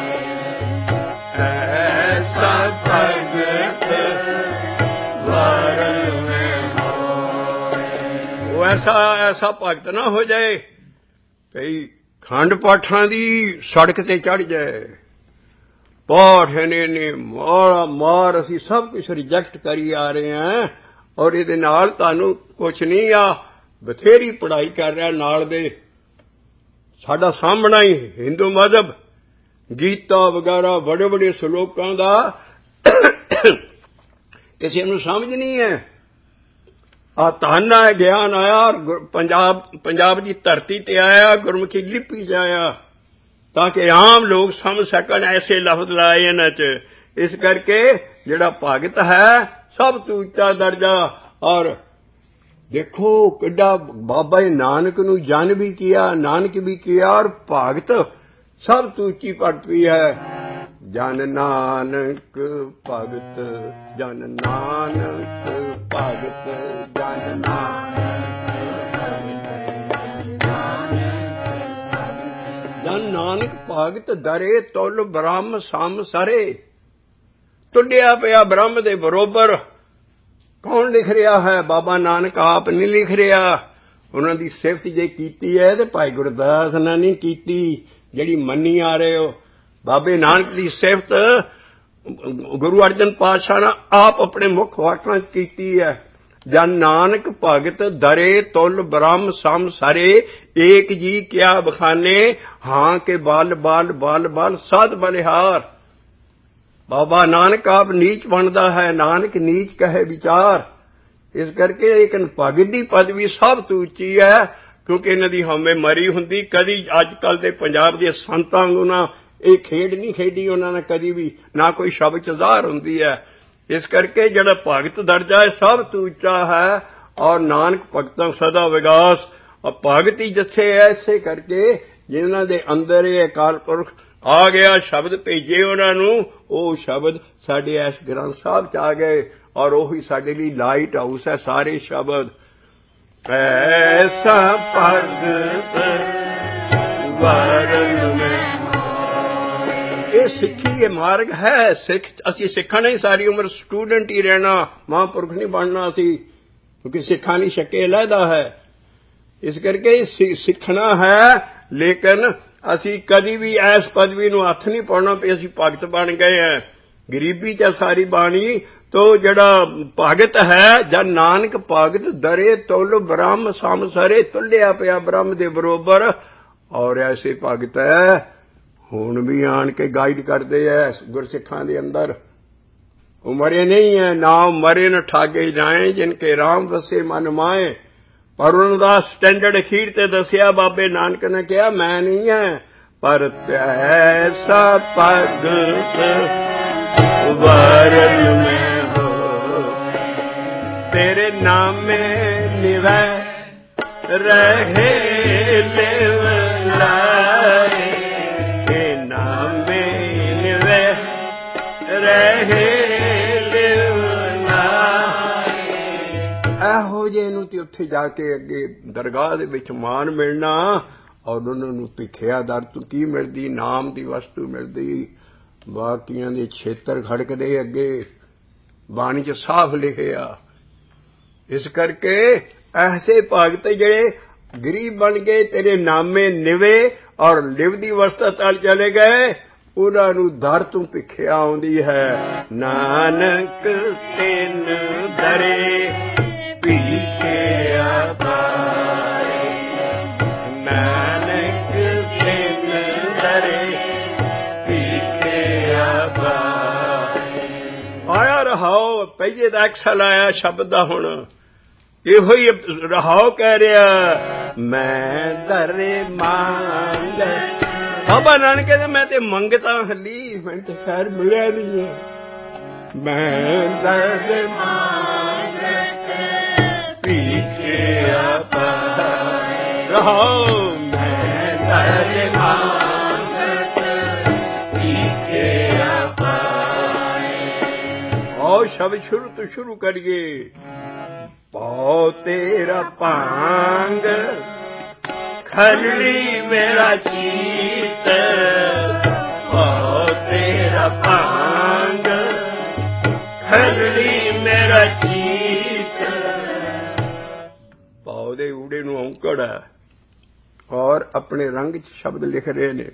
ਐਸਾ ਭਗਤ ਵਰਨ ਮੈਂ ਹੋਏ। ਉਹ ਐਸਾ ਭਗਤ ਨਾ ਹੋ ਜਾਏ ਭਈ ਖੰਡ ਪਾਠਾਂ ਦੀ ਸੜਕ ਤੇ ਚੜ ਜਾਏ। ਪਾਠ ਨੇ ਮਾਰ ਅਸੀਂ ਸਭ ਕੁਝ ਰਿਜੈਕਟ ਕਰੀ ਆ ਰਹੇ ਹਾਂ ਔਰ ਇਹਦੇ ਨਾਲ ਤੁਹਾਨੂੰ ਕੁਛ ਨਹੀਂ ਆ। ਬਥੇਰੀ ਪੜ੍ਹਾਈ ਕਰ ਰਿਹਾ ਨਾਲ ਦੇ। ਸਾਡਾ ਸਾਹਮਣਾ ਹੀ ਹਿੰਦੂ ਮਜ਼ਹਬ ਗੀਤਾ ਵਗੈਰਾ ਬੜੇ ਬੜੇ ਸ਼ਲੋਕਾਂ ਦਾ ਕਿਸੇ ਨੂੰ ਸਮਝ ਨਹੀਂ ਹੈ। ਆ ਧੰਨ ਹੈ ਗਿਆਨ ਆਇਆ ਪੰਜਾਬ ਦੀ ਧਰਤੀ ਤੇ ਆਇਆ, ਗੁਰਮੁਖੀ ਲਿਪੀ 'ਚ ਆਇਆ ਤਾਂ ਕਿ ਆਮ ਲੋਕ ਸਮਝ ਸਕਣ ਐਸੇ ਲਫ਼ਜ਼ ਲਾਏ ਇਹਨਾਂ 'ਚ। ਇਸ ਕਰਕੇ ਜਿਹੜਾ ਭਗਤ ਹੈ ਸਭ ਤੋਂ ਉੱਚਾ ਦਰਜਾ। ਔਰ ਦੇਖੋ ਕਿੱਡਾ ਬਾਬਾ ਨਾਨਕ ਨੂੰ ਜਨ ਵੀ ਕੀਆ, ਨਾਨਕ ਵੀ ਕੀਆ ਔਰ ਭਗਤ ਸਭ ਤੋਂ ਉੱਚੀ ਭਗਤੀ ਹੈ। ਜਨ ਨਾਨਕ ਭਗਤ, ਜਨ ਨਾਨਕ ਭਗਤ, ਜਨ ਨਾਨਕ ਜਨ ਨਾਨਕ ਭਗਤ ਦਰੇ ਤੁਲ ਬ੍ਰਹਮ ਸਮ ਸਰੇ। ਟੁੱਟਿਆ ਪਿਆ ਬ੍ਰਹਮ ਦੇ ਬਰੋਬਰ। ਕੌਣ ਲਿਖ ਰਿਹਾ ਹੈ? ਬਾਬਾ ਨਾਨਕ ਆਪ ਨਹੀਂ ਲਿਖ ਰਿਹਾ। ਉਹਨਾਂ ਦੀ ਸਿਫਤ ਜੇ ਕੀਤੀ ਹੈ ਤੇ ਭਾਈ ਗੁਰਦਾਸ ਨੇ ਨਹੀਂ ਕੀਤੀ ਜਿਹੜੀ ਮੰਨੀ ਆ ਰਹੇ ਹੋ। ਬਾਬੇ ਨਾਨਕ ਦੀ ਸਿਫਤ ਗੁਰੂ ਅਰਜਨ ਪਾਤਸ਼ਾਹ ਨੇ ਆਪ ਆਪਣੇ ਮੁੱਖ ਵਾਕਾਂ 'ਚ ਕੀਤੀ ਹੈ। ਜਨ ਨਾਨਕ ਭਗਤ ਦਰੇ ਤੁਲ ਬ੍ਰਹਮ ਸਮ ਸਰੇ, ਏਕ ਜੀ ਕਿਆ ਬਖਾਨੇ, ਹਾਂ ਕੇ ਬਲ ਬਲ ਬਲ ਬਲ ਸਦ ਬਲਿਹਾਰ। ਬਾਬਾ ਨਾਨਕ ਆਪ ਨੀਚ ਬਣਦਾ ਹੈ, ਨਾਨਕ ਨੀਚ ਕਹੇ ਵਿਚਾਰ। ਇਸ ਕਰਕੇ ਇੱਕ ਭਗਤ ਦੀ ਪਦਵੀ ਸਭ ਤੋਂ ਉੱਚੀ ਹੈ ਕਿਉਂਕਿ ਇਹਨਾਂ ਦੀ ਹਉਮੈ ਮਰੀ ਹੁੰਦੀ। ਕਦੀ ਅੱਜ ਕੱਲ੍ਹ ਦੇ ਪੰਜਾਬ ਦੇ ਸੰਤਾਂ ਨੂੰ ਇਹ ਖੇਡ ਨਹੀਂ ਖੇਡੀ ਉਹਨਾਂ ਨੇ ਕਦੀ ਵੀ, ਨਾ ਕੋਈ ਸ਼ਬਦ 'ਚ ਜ਼ਾਹਰ ਹੁੰਦੀ ਹੈ। ਇਸ ਕਰਕੇ ਜਿਹੜਾ ਭਗਤ ਦਰਜਾ ਹੈ ਸਭ ਤੋਂ ਉੱਚਾ ਹੈ ਔਰ ਨਾਨਕ ਭਗਤਾਂ ਸਦਾ ਵਿਗਾਸ। ਭਗਤ ਹੀ ਜਿੱਥੇ ਹੈ ਇਸੇ ਕਰਕੇ ਜਿਨ੍ਹਾਂ ਦੇ ਅੰਦਰ ਇਹ ਅਕਾਲ ਪੁਰਖ ਆ ਗਿਆ, ਸ਼ਬਦ ਭੇਜੇ ਉਹਨਾਂ ਨੂੰ, ਉਹ ਸ਼ਬਦ ਸਾਡੇ ਇਸ ਗ੍ਰੰਥ ਸਾਹਿਬ 'ਚ ਆ ਗਏ ਔਰ ਉਹੀ ਸਾਡੇ ਲਈ ਲਾਈਟ ਹਾਊਸ ਹੈ ਸਾਰੇ ਸ਼ਬਦ। ਐਸਾ ਭਗਤ ਵਰਨ ਮੈਂ। ਇਹ ਸਿੱਖੀ ਇਹ ਮਾਰਗ ਹੈ। ਸਿੱਖ ਅਸੀਂ ਸਿੱਖਣਾ ਹੀ ਸਾਰੀ ਉਮਰ ਸਟੂਡੈਂਟ ਹੀ ਰਹਿਣਾ, ਮਹਾਂਪੁਰਖ ਨਹੀਂ ਬਣਨਾ ਅਸੀਂ ਕਿਉਂਕਿ ਸਿੱਖਾਂ ਦੀ ਸ਼ੱਕੇ ਅਲੱਗਾ ਹੈ। ਇਸ ਕਰਕੇ ਸਿੱਖਣਾ ਹੈ ਲੇਕਿਨ ਅਸੀਂ ਕਦੀ ਵੀ ਇਸ ਪਦਵੀ ਨੂੰ ਹੱਥ ਨਹੀਂ ਪਾਉਣਾ ਵੀ ਅਸੀਂ ਭਗਤ ਬਣ ਗਏ ਹਾਂ। ਗਰੀਬੀ 'ਚ ਸਾਰੀ ਬਾਣੀ ਤੋਂ ਜਿਹੜਾ ਭਗਤ ਹੈ ਜਨ ਨਾਨਕ ਭਗਤ ਦਰੇ ਤੁਲ ਬ੍ਰਹਮ ਸਮ ਸਰੇ। ਤੁਲਿਆ ਪਿਆ ਬ੍ਰਹਮ ਦੇ ਬਰੋਬਰ ਔਰ ਐਸੇ ਭਗਤ ਹੈ ਹੁਣ ਵੀ ਆਣ ਕੇ ਗਾਈਡ ਕਰਦੇ ਹੈ ਗੁਰਸਿੱਖਾਂ ਦੇ ਅੰਦਰ। ਉਹ ਮਰੇ ਨਹੀਂ ਹੈ, ਨਾ ਮਰੇ ਨ ਠਾਗੇ ਜਾਏ ਜਿਨਕੇ ਰਾਮ ਵਸੇ ਮਨ ਮਾਏ। ਪਰ ਉਹਨਾਂ ਦਾ ਸਟੈਂਡਰਡ ਅਖੀਰ ਤੇ ਦੱਸਿਆ ਬਾਬੇ ਨਾਨਕ ਨੇ ਕਿਹਾ ਮੈਂ ਨਹੀਂ ਹੈ ਪਰ ਐਸਾ ਭਗਤ ਵਰਨ ਮੈਂ ਹੋ। ਤੇਰੇ ਨਾਮੇ ਨਿਵੈ ਰਹੇ ਲਿਵ ਲਾਏ, ਤੇ ਨਾਮੇ ਨਿਵੈ ਰਹੇ ਲਿਵ ਲਾਏ। ਇਹੋ ਜਿਹੇ ਨੂੰ ਤੇ ਉੱਥੇ ਜਾ ਕੇ ਅੱਗੇ ਦਰਗਾਹ ਦੇ ਵਿੱਚ ਮਾਨ ਮਿਲਣਾ ਔਰ ਉਹਨਾਂ ਨੂੰ ਭਿੱਖਿਆ ਦਰ ਤੋਂ ਕੀ ਮਿਲਦੀ? ਨਾਮ ਦੀ ਵਸਤੂ ਮਿਲਦੀ। ਬਾਕੀਆਂ ਦੇ ਛੇਤਰ ਖੜਕਦੇ ਅੱਗੇ ਬਾਣੀ 'ਚ ਸਾਫ਼ ਲਿਖਿਆ। ਇਸ ਕਰਕੇ ਐਸੇ ਭਗਤ ਜਿਹੜੇ ਗਰੀਬ ਬਣ ਗਏ ਤੇਰੇ ਨਾਮੇ ਨਿਵੇ ਔਰ ਲਿਵ ਦੀ ਅਵਸਥਾ ਤਲ ਚਲੇ ਗਏ ਉਹਨਾਂ ਨੂੰ ਦਰ ਤੋਂ ਭਿੱਖਿਆ ਆਉਂਦੀ ਹੈ ਨਾਨਕ ਤਿੰਨ ਦਰੇ ਭਿੱਖਿਆ ਪਾਏ ਨਾਨਕ ਤਿੰਨ ਦਰੇ ਭਿੱਖਿਆ ਪਾਏ ਆਇਆ ਰਹਾਓ ਪਹਿਲੇ ਦਾ ਐਕਸਲ ਆਇਆ ਸ਼ਬਦ ਦਾ ਹੁਣ ਇਹੋ ਹੀ ਰਹਾਓ ਕਹਿ ਰਿਹਾ ਮੈਂ ਦਰੇ ਮੰਗ ਬਾਬਾ ਨਾਨਕ ਕਹਿੰਦੇ ਮੈਂ ਤੇ ਮੰਗਤਾ ਹਲੀ ਮੈਨੂੰ ਤੇ ਖੈਰ ਮਿਲਿਆ ਨਹੀਂ ਮੈਂ ਦਰੇ ਮੰਗ ਭਿੱਖਿਆ ਪਾਏ ਰਹਾਓ ਮੈਂ ਦਰੇ ਮੰਗ ਭਿੱਖਿਆ ਪਾਏ ਆਓ ਸ਼ਬਦ ਸ਼ੁਰੂ ਤੋਂ ਸ਼ੁਰੂ ਕਰੀਏ ਪਾਉ ਤੇਰਾ ਭਾਂਗ ਖਲੜੀ ਮੇਰਾ ਚੀਤ ਪਾਉ ਤੇਰਾ ਭਾਂਗ ਖਲੜੀ ਮੇਰਾ ਚੀਤ ਪਾਉ ਦੇ ਊੜੇ ਨੂੰ ਔਂਕੜ ਹੈ ਔਰ ਆਪਣੇ ਰੰਗ 'ਚ ਸ਼ਬਦ ਲਿਖ ਰਹੇ ਨੇ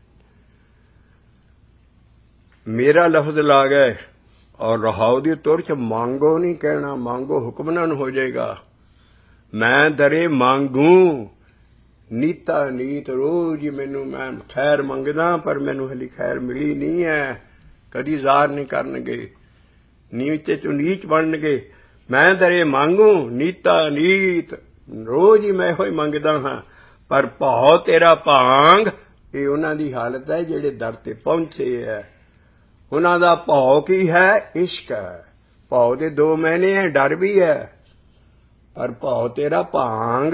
ਮੇਰਾ ਲਫ਼ਜ਼ ਲਾ ਗਏ ਔਰ ਰਹਾਉ ਦੀ ਤੁਰ 'ਚ ਮੰਗੋ ਨਹੀਂ ਕਹਿਣਾ ਮੰਗੋ ਹੁਕਮਨਾਨ ਹੋ ਜਾਏਗਾ ਮੈਂ ਦਰੇ ਮੰਗੂ ਨੀਤਾ ਨੀਤ ਰੋਜ਼ ਹੀ ਮੈਨੂੰ ਮੈਂ ਖੈਰ ਮੰਗਦਾ ਪਰ ਮੈਨੂੰ ਹਲੀ ਖੈਰ ਮਿਲੀ ਨਹੀਂ ਹੈ ਕਦੀ ਜ਼ਾਰ ਨਹੀਂ ਕਰਨਗੇ ਨੀਚੇ ਚੋਂ ਨੀਚ ਬਣਨਗੇ ਮੈਂ ਦਰੇ ਮੰਗੂ ਨੀਤਾ ਨੀਤ ਰੋਜ਼ ਹੀ ਮੈਂ ਇਹੋ ਹੀ ਮੰਗਦਾ ਹਾਂ ਪਰ ਭਾਉ ਤੇਰਾ ਭਾਂਗ ਇਹ ਉਹਨਾਂ ਦੀ ਹਾਲਤ ਹੈ ਜਿਹੜੇ ਦਰ ਤੇ ਪਹੁੰਚੇ ਹੈ ਉਹਨਾਂ ਦਾ ਭਾਉ ਕੀ ਹੈ ਇਸ਼ਕ ਹੈ ਭਾਉ ਦੇ ਦੋ ਮਾਇਨੇ ਹੈ ਡਰ ਵੀ ਹੈ ਪਰ ਭਾਉ ਤੇਰਾ ਭਾਂਗ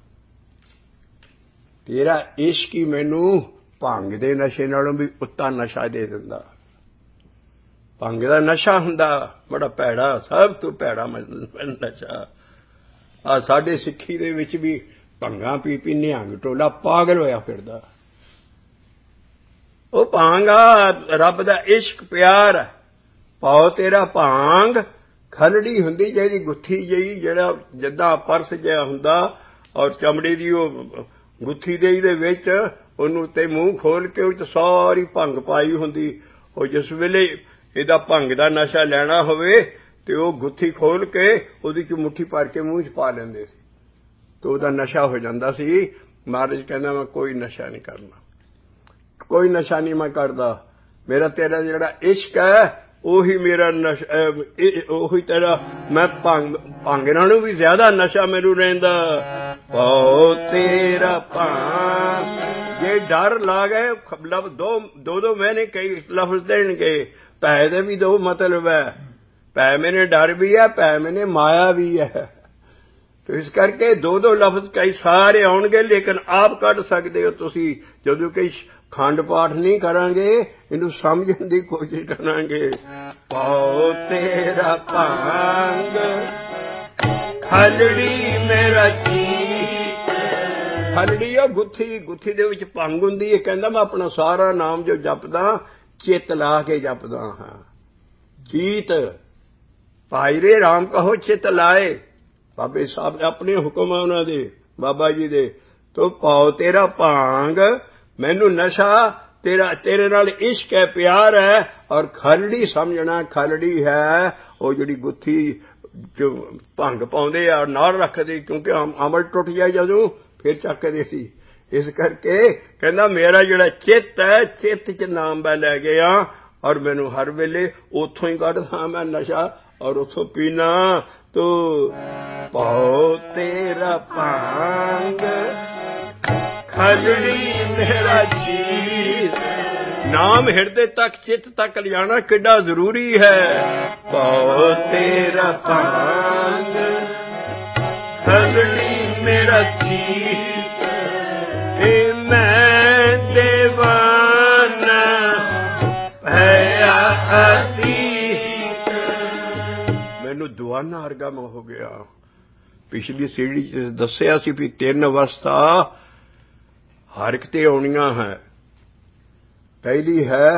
ਤੇਰਾ ਇਸ਼ਕ ਹੀ ਮੈਨੂੰ ਭੰਗ ਦੇ ਨਸ਼ੇ ਨਾਲੋਂ ਵੀ ਉੱਤਾ ਨਸ਼ਾ ਦੇ ਦਿੰਦਾ ਭੰਗ ਦਾ ਨਸ਼ਾ ਹੁੰਦਾ ਬੜਾ ਭੈੜਾ ਸਭ ਤੋਂ ਭੈੜਾ ਨਸ਼ਾ ਆ ਸਾਡੇ ਸਿੱਖੀ ਦੇ ਵਿੱਚ ਵੀ ਭੰਗਾਂ ਪੀ ਪੀ ਨਿਹੰਗ ਟੋਲਾ ਪਾਗਲ ਹੋਇਆ ਫਿਰਦਾ ਉਹ ਭਾਂਗਾ ਰੱਬ ਦਾ ਇਸ਼ਕ ਪਿਆਰ ਪਾਉ ਤੇਰਾ ਭਾਂਗ ਖਲੜੀ ਹੁੰਦੀ ਜਿਹਦੀ ਗੁੱਥੀ ਜਿਹੀ ਜਿਹੜਾ ਜਿੱਦਾਂ ਪਰਸ ਜਿਹਾ ਹੁੰਦਾ ਔਰ ਚਮੜੀ ਦੀ ਉਹ ਗੁੱਥੀ ਦੇ ਵਿੱਚ ਉਹਨੂੰ ਤੇ ਮੂੰਹ ਖੋਲ ਕੇ ਉਹ 'ਚ ਸਾਰੀ ਭੰਗ ਪਾਈ ਹੁੰਦੀ ਉਹ ਜਿਸ ਵੇਲੇ ਇਹਦਾ ਭੰਗ ਦਾ ਨਸ਼ਾ ਲੈਣਾ ਹੋਵੇ ਤੇ ਉਹ ਗੁੱਥੀ ਖੋਲ ਕੇ ਉਹਦੀ 'ਚ ਮੁੱਠੀ ਭਰ ਕੇ ਮੂੰਹ 'ਚ ਪਾ ਲੈਂਦੇ ਸੀ ਤੇ ਉਹਦਾ ਨਸ਼ਾ ਹੋ ਜਾਂਦਾ ਸੀ ਮਹਾਰਾਜ ਕਹਿੰਦਾ ਮੈਂ ਕੋਈ ਨਸ਼ਾ ਨਹੀਂ ਕਰਨਾ ਕੋਈ ਨਸ਼ਾ ਨਹੀਂ ਮੈਂ ਕਰਦਾ ਮੇਰਾ ਤੇਰਾ ਜਿਹੜਾ ਇਸ਼ਕ ਹੈ ਉਹੀ ਮੇਰਾ ਨਸ਼ਾ ਉਹੀ ਤੇਰਾ ਮੈਂ ਭੰਗ ਨਾਲੋਂ ਵੀ ਜ਼ਿਆਦਾ ਨਸ਼ਾ ਮੈਨੂੰ ਰਹਿੰਦਾ ਪਾਉ ਤੇਰਾ ਭਾਂਗ ਜੇ ਡਰ ਲਾ ਗਏ ਦੋ ਮਹੀਨੇ ਕਈ ਲਫ਼ਜ਼ ਦੇਣਗੇ ਪੈ ਦੇ ਵੀ ਦੋ ਮਤਲਬ ਹੈ ਪੈ ਮੈਨੇ ਡਰ ਵੀ ਹੈ ਪੈ ਮੈਨੇ ਮਾਇਆ ਵੀ ਹੈ ਤੇ ਇਸ ਕਰਕੇ ਦੋ ਲਫ਼ਜ਼ ਕਈ ਸਾਰੇ ਆਉਣਗੇ ਲੇਕਿਨ ਆਪ ਕੱਢ ਸਕਦੇ ਹੋ ਤੁਸੀਂ ਜਦੋਂ ਕਈ ਖੰਡ ਪਾਠ ਨਹੀਂ ਕਰਾਂਗੇ ਇਹਨੂੰ ਸਮਝਣ ਦੀ ਕੋਸ਼ਿਸ਼ ਕਰਾਂਗੇ ਪਾਉ ਤੇਰਾ ਭਾਂਗ ਖਲੜੀ ਮੇਰਾ ਚੀਤ ਖਲੜੀ ਉਹ ਗੁੱਥੀ ਦੇ ਵਿੱਚ ਭੰਗ ਹੁੰਦੀ ਹੈ ਕਹਿੰਦਾ ਮੈਂ ਆਪਣਾ ਸਾਰਾ ਨਾਮ ਜੋ ਜਪਦਾ ਚਿੱਤ ਲਾ ਕੇ ਜਪਦਾ ਹਾਂ ਚੀਤ ਭਾਈ ਰੇ ਰਾਮ ਕਹੋ ਚਿੱਤ ਲਾਏ ਬਾਬੇ ਸਾਹਿਬ ਆਪਣੇ ਹੁਕਮ ਆ ਉਹਨਾਂ ਦੇ ਬਾਬਾ ਜੀ ਦੇ ਤੋ ਪਾਉ ਤੇਰਾ ਭਾਂਗ ਮੈਨੂੰ ਨਸ਼ਾ ਤੇਰੇ ਨਾਲ ਇਸ਼ਕ ਹੈ ਪਿਆਰ ਹੈ ਔਰ ਖਲੜੀ ਸਮਝਣਾ ਖਲੜੀ ਹੈ ਉਹ ਜਿਹੜੀ ਗੁੱਥੀ ਚ ਭੰਗ ਪਾਉਂਦੇ ਆ ਨਾਲ ਰੱਖਦੇ ਕਿਉਂਕਿ ਅਮਲ ਟੁੱਟ ਜਾਏ ਜਦੋਂ ਫਿਰ ਚੱਕਦੇ ਸੀ ਇਸ ਕਰਕੇ ਕਹਿੰਦਾ ਮੇਰਾ ਜਿਹੜਾ ਚਿੱਤ ਹੈ ਚਿੱਤ 'ਚ ਨਾਮ ਮੈਂ ਲੈ ਗਿਆ ਔਰ ਮੈਨੂੰ ਹਰ ਵੇਲੇ ਉੱਥੋਂ ਹੀ ਕੱਢਦਾ ਮੈਂ ਨਸ਼ਾ ਔਰ ਉੱਥੋਂ ਪੀਣਾ ਤੋ ਪਾਉ ਤੇਰਾ ਭਾਂਗ ਖਲੜੀ ਮੇਰਾ ਜੀਤ ਨਾਮ ਹਿਰਦੇ ਤੱਕ ਚਿੱਤ ਤੱਕ ਲਿਜਾਣਾ ਕਿੱਡਾ ਜ਼ਰੂਰੀ ਹੈ ਪਾਉ ਤੇਰਾ ਭਾਂਗ ਖਲੜੀ ਮੇਰਾ ਜੀਤ ਏ ਮੈਂ ਦੇਵਾਨਾ ਭਇਆ ਅਤੀਤ ਮੈਨੂੰ ਦੁਆਨਾ ਵਰਗਾ ਹੋ ਗਿਆ ਪਿਛਲੀ ਸੀੜੀ 'ਚ ਦੱਸਿਆ ਸੀ ਵੀ 3 ਅਵਸਥਾ ਹਰ ਇੱਕ ਤੇ ਆਉਣੀਆਂ ਹੈ ਪਹਿਲੀ ਹੈ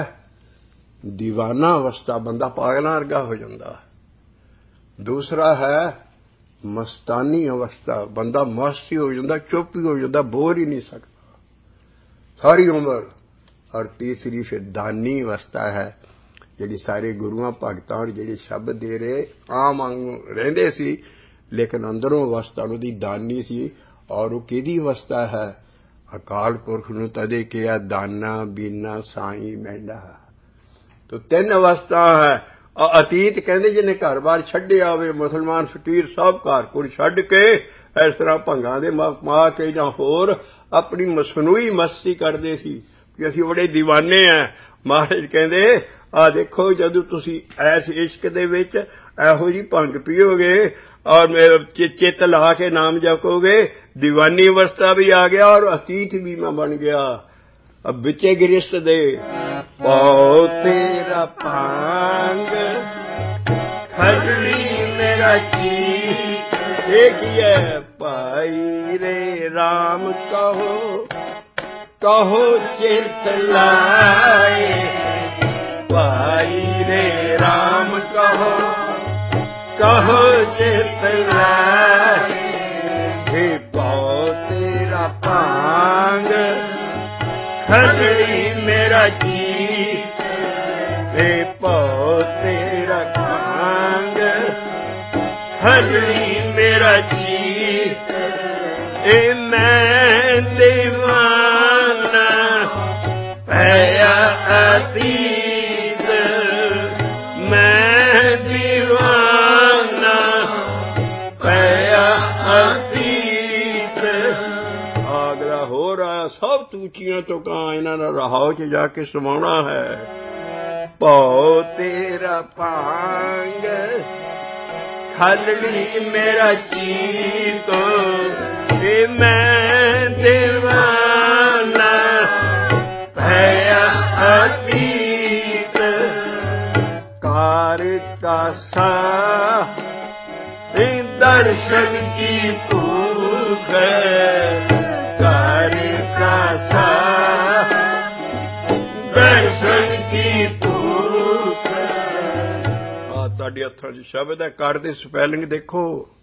ਦੀਵਾਨਾ ਅਵਸਥਾ ਬੰਦਾ ਪਾਗਲਾਂ ਵਰਗਾ ਹੋ ਜਾਂਦਾ ਦੂਸਰਾ ਹੈ ਮਸਤਾਨੀ ਅਵਸਥਾ, ਬੰਦਾ ਮਸਤ ਹੀ ਹੋ ਜਾਂਦਾ, ਚੁੱਪ ਹੀ ਹੋ ਜਾਂਦਾ, ਬੋਲ ਹੀ ਨਹੀਂ ਸਕਦਾ ਸਾਰੀ ਉਮਰ। ਔਰ ਤੀਸਰੀ ਫਿਰ ਦਾਨੀ ਅਵਸਥਾ ਹੈ, ਜਿਹੜੀ ਸਾਰੇ ਗੁਰੂਆਂ ਭਗਤਾਂ ਜਿਹੜੇ ਸ਼ਬਦ ਦੇ ਰਹੇ ਆਮ ਵਾਂਗੂ ਰਹਿੰਦੇ ਸੀ, ਲੇਕਿਨ ਅੰਦਰੋਂ ਅਵਸਥਾ ਉਹਦੀ ਦਾਨੀ ਸੀ। ਔਰ ਉਹ ਕਿਹਦੀ ਅਵਸਥਾ ਹੈ? ਅਕਾਲ ਪੁਰਖ ਨੂੰ ਤਦੇ ਕਿਹਾ ਦਾਨਾ ਬੀਨਾ ਸਾਈਂ ਮਹਿੰਦਾ। ਤੋ ਤਿੰਨ ਅਵਸਥਾ ਹੈ। ਅਤੀਤ ਕਹਿੰਦੇ ਜਿਹਨੇ ਘਰ-ਬਾਰ ਛੱਡਿਆ ਹੋਵੇ, ਮੁਸਲਮਾਨ ਫਕੀਰ ਸਭ ਘਰ-ਘੁਰ ਛੱਡ ਕੇ ਇਸ ਤਰ੍ਹਾਂ ਭੰਗਾਂ ਦੇ ਮਾ ਕੇ ਜਾਂ ਹੋਰ ਆਪਣੀ ਮਸਨੂਈ ਮਸਤੀ ਕਰਦੇ ਸੀ ਕਿ ਅਸੀਂ ਬੜੇ دیਵਾਨੇ ਆ। ਮਹਾਰਾਜ ਕਹਿੰਦੇ ਆ ਦੇਖੋ, ਜਦੋਂ ਤੁਸੀਂ ਐਸ ਇਸ਼ਕ ਦੇ ਵਿੱਚ ਇਹੋ ਜਿਹੀ ਭੰਗ ਪੀਓਗੇ ਔਰ ਚਿੱਤ ਲਾ ਕੇ ਨਾਮ ਜਪੋਗੇ, ਦੀਵਾਨੀ ਅਵਸਥਾ ਵੀ ਆ ਗਿਆ ਔਰ ਅਤੀਤ ਵੀ ਮੈਂ ਬਣ ਗਿਆ। ਅਬ ਵਿੱਚੇ ਗ੍ਰਸਤ ਦੇ ਪਾਉ ਤੇਰਾ ਭਾਂਗ ਖਜੜੀ ਮੇਰਾ ਚੀਤ। एक ही है भाई रे राम कहो, कहो चित लाए। भाई रे राम कहो, कहो चित लाए। हे पाओ तेरा भांग खजड़ी मेरा जीत। हे पाओ तेरा भांग खजड़ी मेरा जीत। ए मैं दीवाना पया अतीत, मैं दीवाना पया अतीत। आगरा हो रहा सब तूचियां तो कहाँ, इन्होंने रहाओ च जाके समाना है। पाओ तेरा भांग खजड़ी मेरा चीत। मैं दीवाना भया अतीत। कार का सा दर्शन की भूख, कार का सा दर्शन की भूख। ਤੁਹਾਡੇ ਹੱਥਾਂ 'ਚ ਸ਼ਬਦ ਹੈ, ਕਰ ਦੇ ਸਪੈਲਿੰਗ ਦੇਖੋ।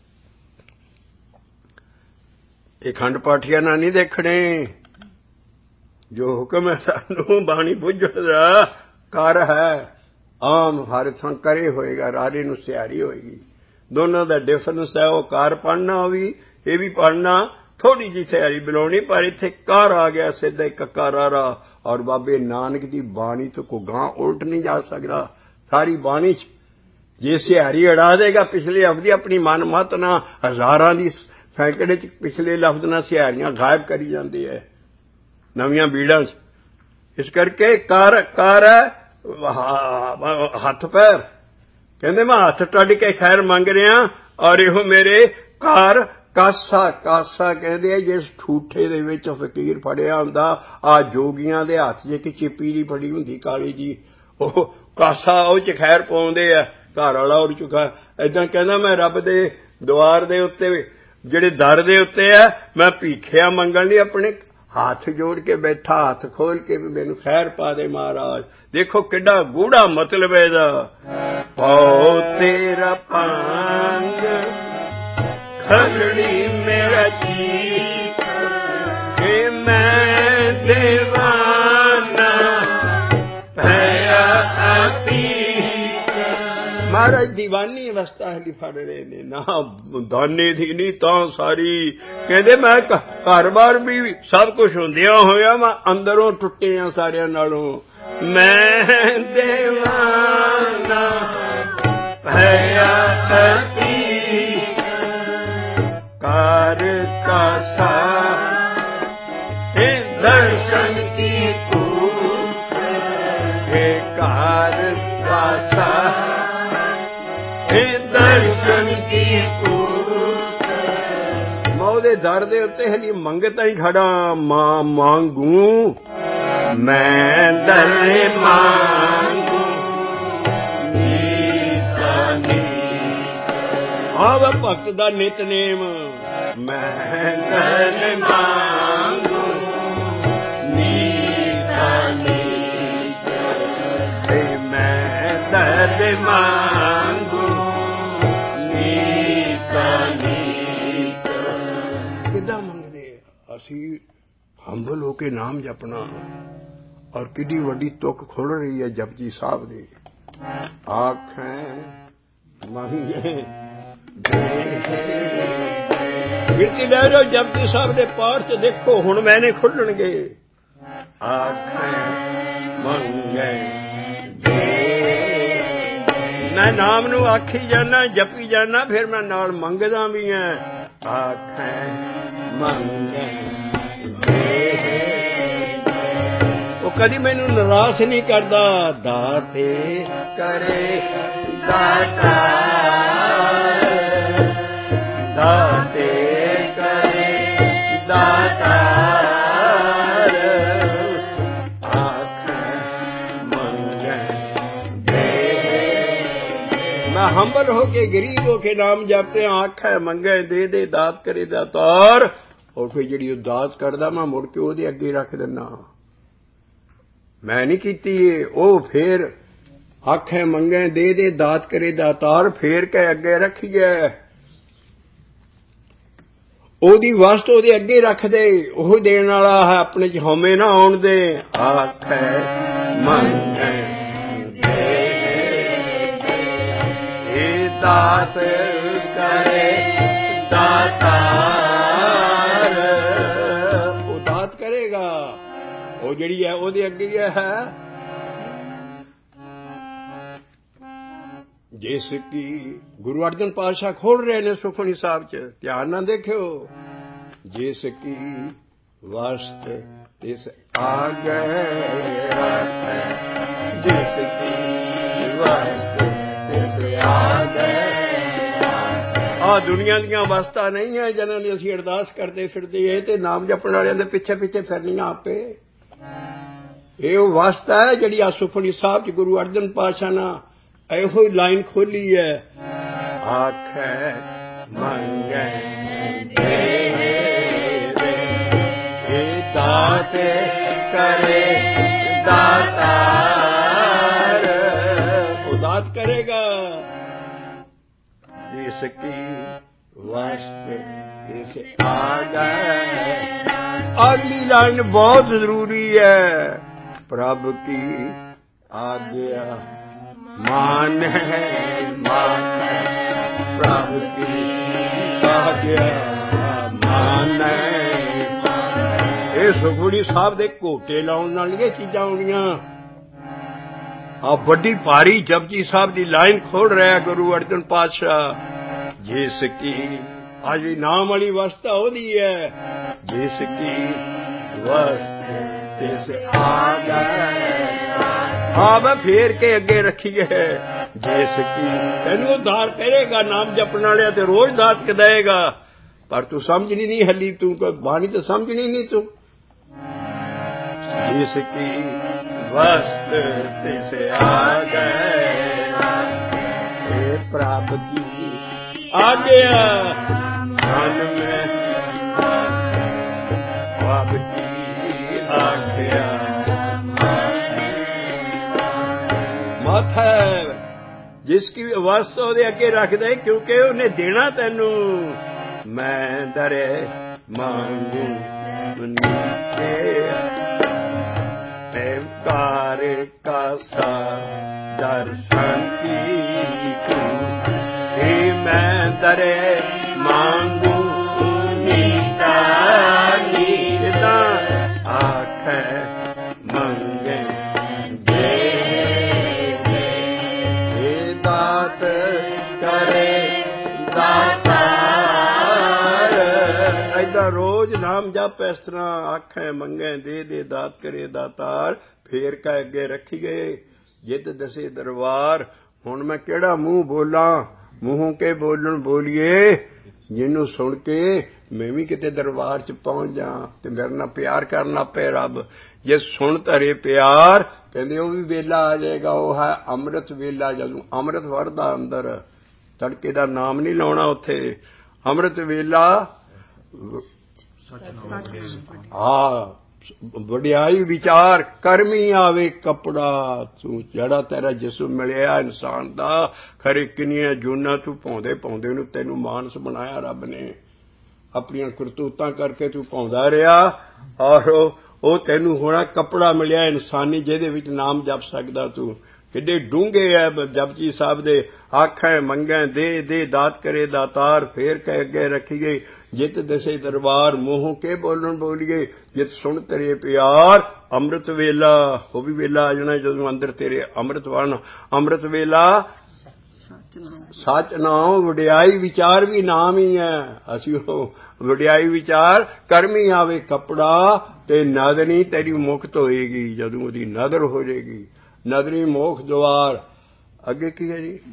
ਇਹ ਖੰਡ ਪਾਠੀਆਂ ਨਾਲ ਨਹੀਂ ਦੇਖਣੇ। ਜੋ ਹੁਕਮ ਹੈ ਸਾਨੂੰ ਬਾਣੀ ਬੁੱਝਣ ਦਾ, ਕਰ ਹੈ ਆਮ ਹਰ ਥਾਂ ਕਰੇ ਹੋਏਗਾ, ਰਾਰੇ ਨੂੰ ਸਿਆਰੀ ਹੋਏਗੀ। ਦੋਨਾਂ ਦਾ ਡਿਫਰੈਂਸ ਹੈ। ਉਹ ਕਰ ਪੜ੍ਹਨਾ ਵੀ, ਇਹ ਵੀ ਪੜ੍ਹਨਾ, ਥੋੜ੍ਹੀ ਜਿਹੀ ਸਿਆਰੀ ਬਣਾਉਣੀ, ਪਰ ਇੱਥੇ ਕਰ ਆ ਗਿਆ ਸਿੱਧਾ ਇੱਕ ਕਰਾਰਾ। ਔਰ ਬਾਬੇ ਨਾਨਕ ਦੀ ਬਾਣੀ ਤੋਂ ਕੋਈ ਗਾਂ ਉਲਟ ਨਹੀਂ ਜਾ ਸਕਦਾ। ਸਾਰੀ ਬਾਣੀ 'ਚ ਜੇ ਸਿਹਾਰੀ ਅੜਾ ਦੇਗਾ ਪਿਛਲੇ ਲਫ਼ਜ਼ ਦੀ, ਆਪਣੀ ਮਨਮਤ ਨਾਲ ਹਜ਼ਾਰਾਂ ਦੀ ਸੈਂਕੜੇ 'ਚ ਪਿਛਲੇ ਲਫ਼ਜ਼ ਨਾਲ ਸਿਹਾਰੀਆਂ ਗਾਇਬ ਕਰੀ ਜਾਂਦੇ ਹੈ ਨਵੀਆਂ ਬੀੜਾਂ 'ਚ। ਇਸ ਕਰਕੇ ਕਰ ਹੱਥ ਪੈਰ ਕਹਿੰਦੇ ਮੈਂ ਹੱਥ ਟੱਡ ਕੇ ਖੈਰ ਮੰਗ ਰਿਹਾ। ਔਰ ਇਹੋ ਮੇਰੇ ਘਰ ਕਾਸਾ, ਕਾਸਾ ਕਹਿੰਦੇ ਆ ਜਿਸ ਠੂਠੇ ਦੇ ਵਿੱਚ ਫਕੀਰ ਫੜਿਆ ਹੁੰਦਾ। ਆ ਜੋਗੀਆਂ ਦੇ ਹੱਥ 'ਚ ਇੱਕ ਚਿੱਪੀ ਦੀ ਫੜੀ ਹੁੰਦੀ ਕਾਲੀ ਜੀ, ਉਹ ਕਾਸਾ ਉਹ 'ਚ ਖੈਰ ਪਾਉਂਦੇ ਆ। ਘਰ ਵਾਲਾ ਉਹ ਚੁੱਕਾ ਏਦਾਂ ਕਹਿੰਦਾ ਮੈਂ ਰੱਬ ਦੇ ਦੁਆਰ ਦੇ ਉੱਤੇ, ਜਿਹੜੇ ਦਰ ਦੇ ਉੱਤੇ ਆ, ਮੈਂ ਭੀਖਿਆ ਮੰਗਣ ਲਈ ਆਪਣੇ ਹੱਥ ਜੋੜ ਕੇ ਬੈਠਾ, ਹੱਥ ਖੋਲ ਕੇ ਵੀ ਮੈਨੂੰ ਖੈਰ ਪਾ ਦੇ ਮਹਾਰਾਜ। ਦੇਖੋ ਕਿੱਡਾ ਗੂੜਾ ਮਤਲਬ ਹੈ ਇਹਦਾ। ਪਾਓ ਤੇਰਾ ਭਾਂਗ ਖਜੜੀ ਮੇਰਾ ਚੀਤ। ਇਹ ਮੈਂ ਦੀਵਾਨਾ ਭਇਆ ਅਤੀਤ। ਮਹਾਰਾਜ ਦੀਵਾਨੀ ਅਵਸਥਾ ਹੈ ਫੜ ਰਹੇ ਨੇ ਨਾ, ਦਾਨੇ ਦੀ ਨਹੀਂ ਤਾਂ ਸਾਰੀ। ਕਹਿੰਦੇ ਮੈਂ ਘਰ-ਬਾਰ ਵੀ ਸਭ ਕੁਝ ਹੁੰਦਿਆਂ ਹੋਇਆ ਮੈਂ ਅੰਦਰੋਂ ਟੁੱਟੇ ਆ ਸਾਰਿਆਂ ਨਾਲੋਂ। ਮੈਂ ਦੀਵਾਨਾ ਭਇਆ ਅਤੀਤ। ਕਾਰ ਕਾ ਸਾ दर्शन की भूख, कार का सा दर्शन की भूख। मैं ਉਹਦੇ ਦਰ ਦੇ ਉੱਤੇ ਹਲੀ ਮੰਗਤਾ ਹੀ ਖੜਾ, ਮਾਂ ਮੰਗੂ ਮੈਂ ਦਰ ਮੰਗੂ ਨੀਤਾ ਨੀਤ। ਆਹ ਭਗਤ ਦਾ ਨਿਤਨੇਮ, ਮੈਂ ਦਰ ਮੰਗੂ ਦਰ ਮੰਗੂ ਨੀਤਾ ਨੀਤ। ਕਿੱਦਾਂ ਮੰਗਦੇ? ਅਸੀਂ ਹੰਬਲ ਹੋ ਕੇ ਨਾਮ ਜਪਣਾ। ਔਰ ਕਿੱਡੀ ਵੱਡੀ ਤੁਕ ਖੁੱਲ ਰਹੀ ਹੈ ਜਪਜੀ ਸਾਹਿਬ ਦੀ। ਆਖਾਂ ਮੰਗੇ ਗਿਣਤੀ ਲੈ ਜਾਓ ਜਪਜੀ ਸਾਹਿਬ ਦੇ ਪਾਠ 'ਚ, ਦੇਖੋ ਹੁਣ ਮੈਨੇ ਖੁੱਲਣਗੇ। ਆਖਾਂ ਮੰਗੇ ਮੈਂ ਨਾਮ ਨੂੰ ਆਖੀ ਜਾਣਾ, ਜਪੀ ਜਾਣਾ, ਫਿਰ ਮੈਂ ਨਾਲ ਮੰਗਦਾ ਵੀ ਹਾਂ। ਆਖਾਂ ਮੰਗੇ ਉਹ ਕਦੀ ਮੈਨੂੰ ਨਿਰਾਸ਼ ਨਹੀਂ ਕਰਦਾ। ਦਾਤੇ ਕਰੇ ਦਾਤਾ, ਦਾਤੇ ਕਰੇ ਦਾਤਾ, मैं हम्बल होके गरीब होके नाम जपते आखै मंगे दे दे दात करे दातार। और फिर जी दात करदा मैं मुड़ के ओदे अगे रख दिना। मैं नहीं कीती ओ फिर आखै मंगे दे दे दात करे दातार, फेर के अगे रखिए ओदी वस्त ओदे अगे रख दे, ओह देण वाला है, अपने च हौमे ना आउण दे। आखै मंगे दात करे दातार, वो दात करेगा। वो जड़ी है वो अगे है जिसकी गुरु अर्जन पातशाह खोल रहे ने सुखमनी साहब च, ध्यान ना देखियो। जिसकी वस्त तिस आगे रखै, जिसकी वस्त आ दुनिया ਦੀਆਂ ਵਸਤਾਂ ਨਹੀਂ ਹੈ ਜਿਹਨਾਂ ਲਈ ਅਸੀਂ ਅਰਦਾਸ ਕਰਦੇ ਫਿਰਦੇ ਇਹ ਤੇ ਨਾਮ ਜਪਣ ਵਾਲਿਆਂ ਦੇ ਪਿੱਛੇ ਪਿੱਛੇ ਫਿਰਨੀਆਂ ਆਪੇ। ਇਹ ਉਹ ਵਸਤਾ ਹੈ ਜਿਹੜੀ ਆ ਸੁਖਮਨੀ ਸਾਹਿਬ ਚ ਗੁਰੂ ਅਰਜਨ ਪਾਤਸ਼ਾਹ ਨੇ ਇਹੋ ਹੀ ਲਾਈਨ ਖੋਲੀ ਹੈ। ਆਖੈ ਮੰਗੈ ਦੇ ਇਹ ਦਾਤ ਕਰੇ दातार, वो दात करेगा। जिसकी वास्ते इसे आ गए। अगली लाइन बहुत जरूरी है। प्रभु की आज्ञा माने माने, प्रभु की आज्ञा माने। ਇਹ ਸੁਖਮਨੀ ਸਾਹਿਬ ਦੇ ਘੋਟੇ ਲਾਉਣ ਨਾਲ ਇਹ ਚੀਜ਼ਾਂ ਆਉਣੀਆਂ। ਆ ਵੱਡੀ ਭਾਰੀ ਜਪਜੀ ਸਾਹਿਬ ਦੀ ਲਾਈਨ ਖੋਲ ਰਿਹਾ ਗੁਰੂ ਅਰਜਨ ਪਾਤਸ਼ਾਹ। ਜਿਸ ਕੀ ਆ ਜਿਹੜੀ ਨਾਮ ਵਾਲੀ ਵਸਤਾ ਉਹਦੀ ਹੈ। ਜਿਸ ਕੀ ਵਸਤ ਤਿਸ ਆ ਗਏ। ਹਾਂ ਮੈਂ ਫੇਰ ਕੇ ਅੱਗੇ ਰੱਖੀਏ। ਜਿਸ ਕੀ ਤੈਨੂੰ ਉਧਾਰ ਕਰੇਗਾ ਨਾਮ ਜਪਣ ਵਾਲਿਆ ਤੇ ਰੋਜ਼ ਦਾਤ ਦੇਏਗਾ। ਪਰ ਤੂੰ ਸਮਝਣੀ ਨਹੀਂ ਹਲੀ, ਤੂੰ ਬਾਣੀ ਤਾਂ ਸਮਝਣੀ ਨਹੀਂ ਤੂੰ। जिसकी वस्त तिसे आ गए, प्रभु की आज्ञा मन में, प्रभु की आज्ञा मत है। जिसकी वस्त ਉਹਦੇ ਅੱਗੇ ਰੱਖ ਦੇ ਕਿਉਂਕਿ ਉਹਨੇ ਦੇਣਾ ਤੈਨੂੰ। मैं दरे मांगू कार का सा दर्शन की ही मैं दरे मांगू नीता नीता आखे मंगे दे दात करे दाता। ऐसा रोज नाम जप इस तरह आखे मंगे दे दे दात करे दातार। फेर का अगे रखी गए जिद दसे दरबार। हुण मैं केड़ा मूँह बोला, मूँह के बोलन बोलिए जिन्नू सुन के मैं भी किते दरबार च पहुंच जा ते मेरे नाल प्यार करना पे रब। जे सुन धरे प्यार कहंदे वो भी वेला आ जाएगा। वो है अमृत वेला, जदों अमृत वरदा अंदर। तड़के दा नाम नहीं लाउणा उत्थे। अमृत वेला हाँ वडियाई विचार करमी आवे कपड़ा। तू जड़ा तेरा जिस्म मिलिया इंसान दा खरे किनिया जूना तू पाउंदे पाउंदे नूं तैनूं मानस बनाया रब ने। ਆਪਣੀਆਂ ਕਰਤੂਤਾਂ ਕਰਕੇ ਤੂੰ ਪਾਉਂਦਾ ਰਿਹਾ ਔਰ ਉਹ ਤੈਨੂੰ ਹੋਣਾ ਕੱਪੜਾ ਮਿਲਿਆ ਇਨਸਾਨੀ ਜਿਹਦੇ ਵਿੱਚ ਨਾਮ ਜਪ ਸਕਦਾ ਤੂੰ ਕਿੱਡੇ ਡੂੰਘੇ ਹੈ ਜਪਜੀ ਸਾਹਿਬ ਦੇ ਆਖੈ ਮੰਗੈ ਦੇ ਦਾਤ ਕਰੇ ਦਾਤਾਰ ਫੇਰ ਕਹਿ ਅੱਗੇ ਰੱਖੀਏ ਜਿਤ ਦਿਸੇ ਦਰਬਾਰ ਮੂੰਹੋਂ ਕੇ ਬੋਲਣ ਬੋਲੀਏ ਜਿਤ ਸੁਣ ਤੇਰੇ ਪਿਆਰ ਅੰਮ੍ਰਿਤ ਵੇਲਾ ਉਹ ਵੀ ਵੇਲਾ ਆ ਜਾਣਾ ਜਦੋਂ ਅੰਦਰ ਤੇਰੇ ਅੰਮ੍ਰਿਤ ਵਰਨਾ ਅੰਮ੍ਰਿਤ ਵੇਲਾ ਸੱਚ ਨਾਮ ਵਡਿਆਈ ਵਿਚਾਰ ਵੀ ਨਾਮ ਹੀ ਹੈ ਅਸੀਂ ਉਹ ਵਡਿਆਈ ਵਿਚਾਰ ਕਰਮੀ ਆਵੇ ਕੱਪੜਾ ਤੇ ਨਦਨੀ ਤੇਰੀ ਮੁਕਤ ਹੋਏਗੀ ਜਦੋਂ ਉਹਦੀ ਨਦਰ ਹੋ ਜਾਏਗੀ ਨਦਰੀ ਮੋਖ ਦੁਆਰ ਅੱਗੇ ਕੀ ਹੈ ਜੀ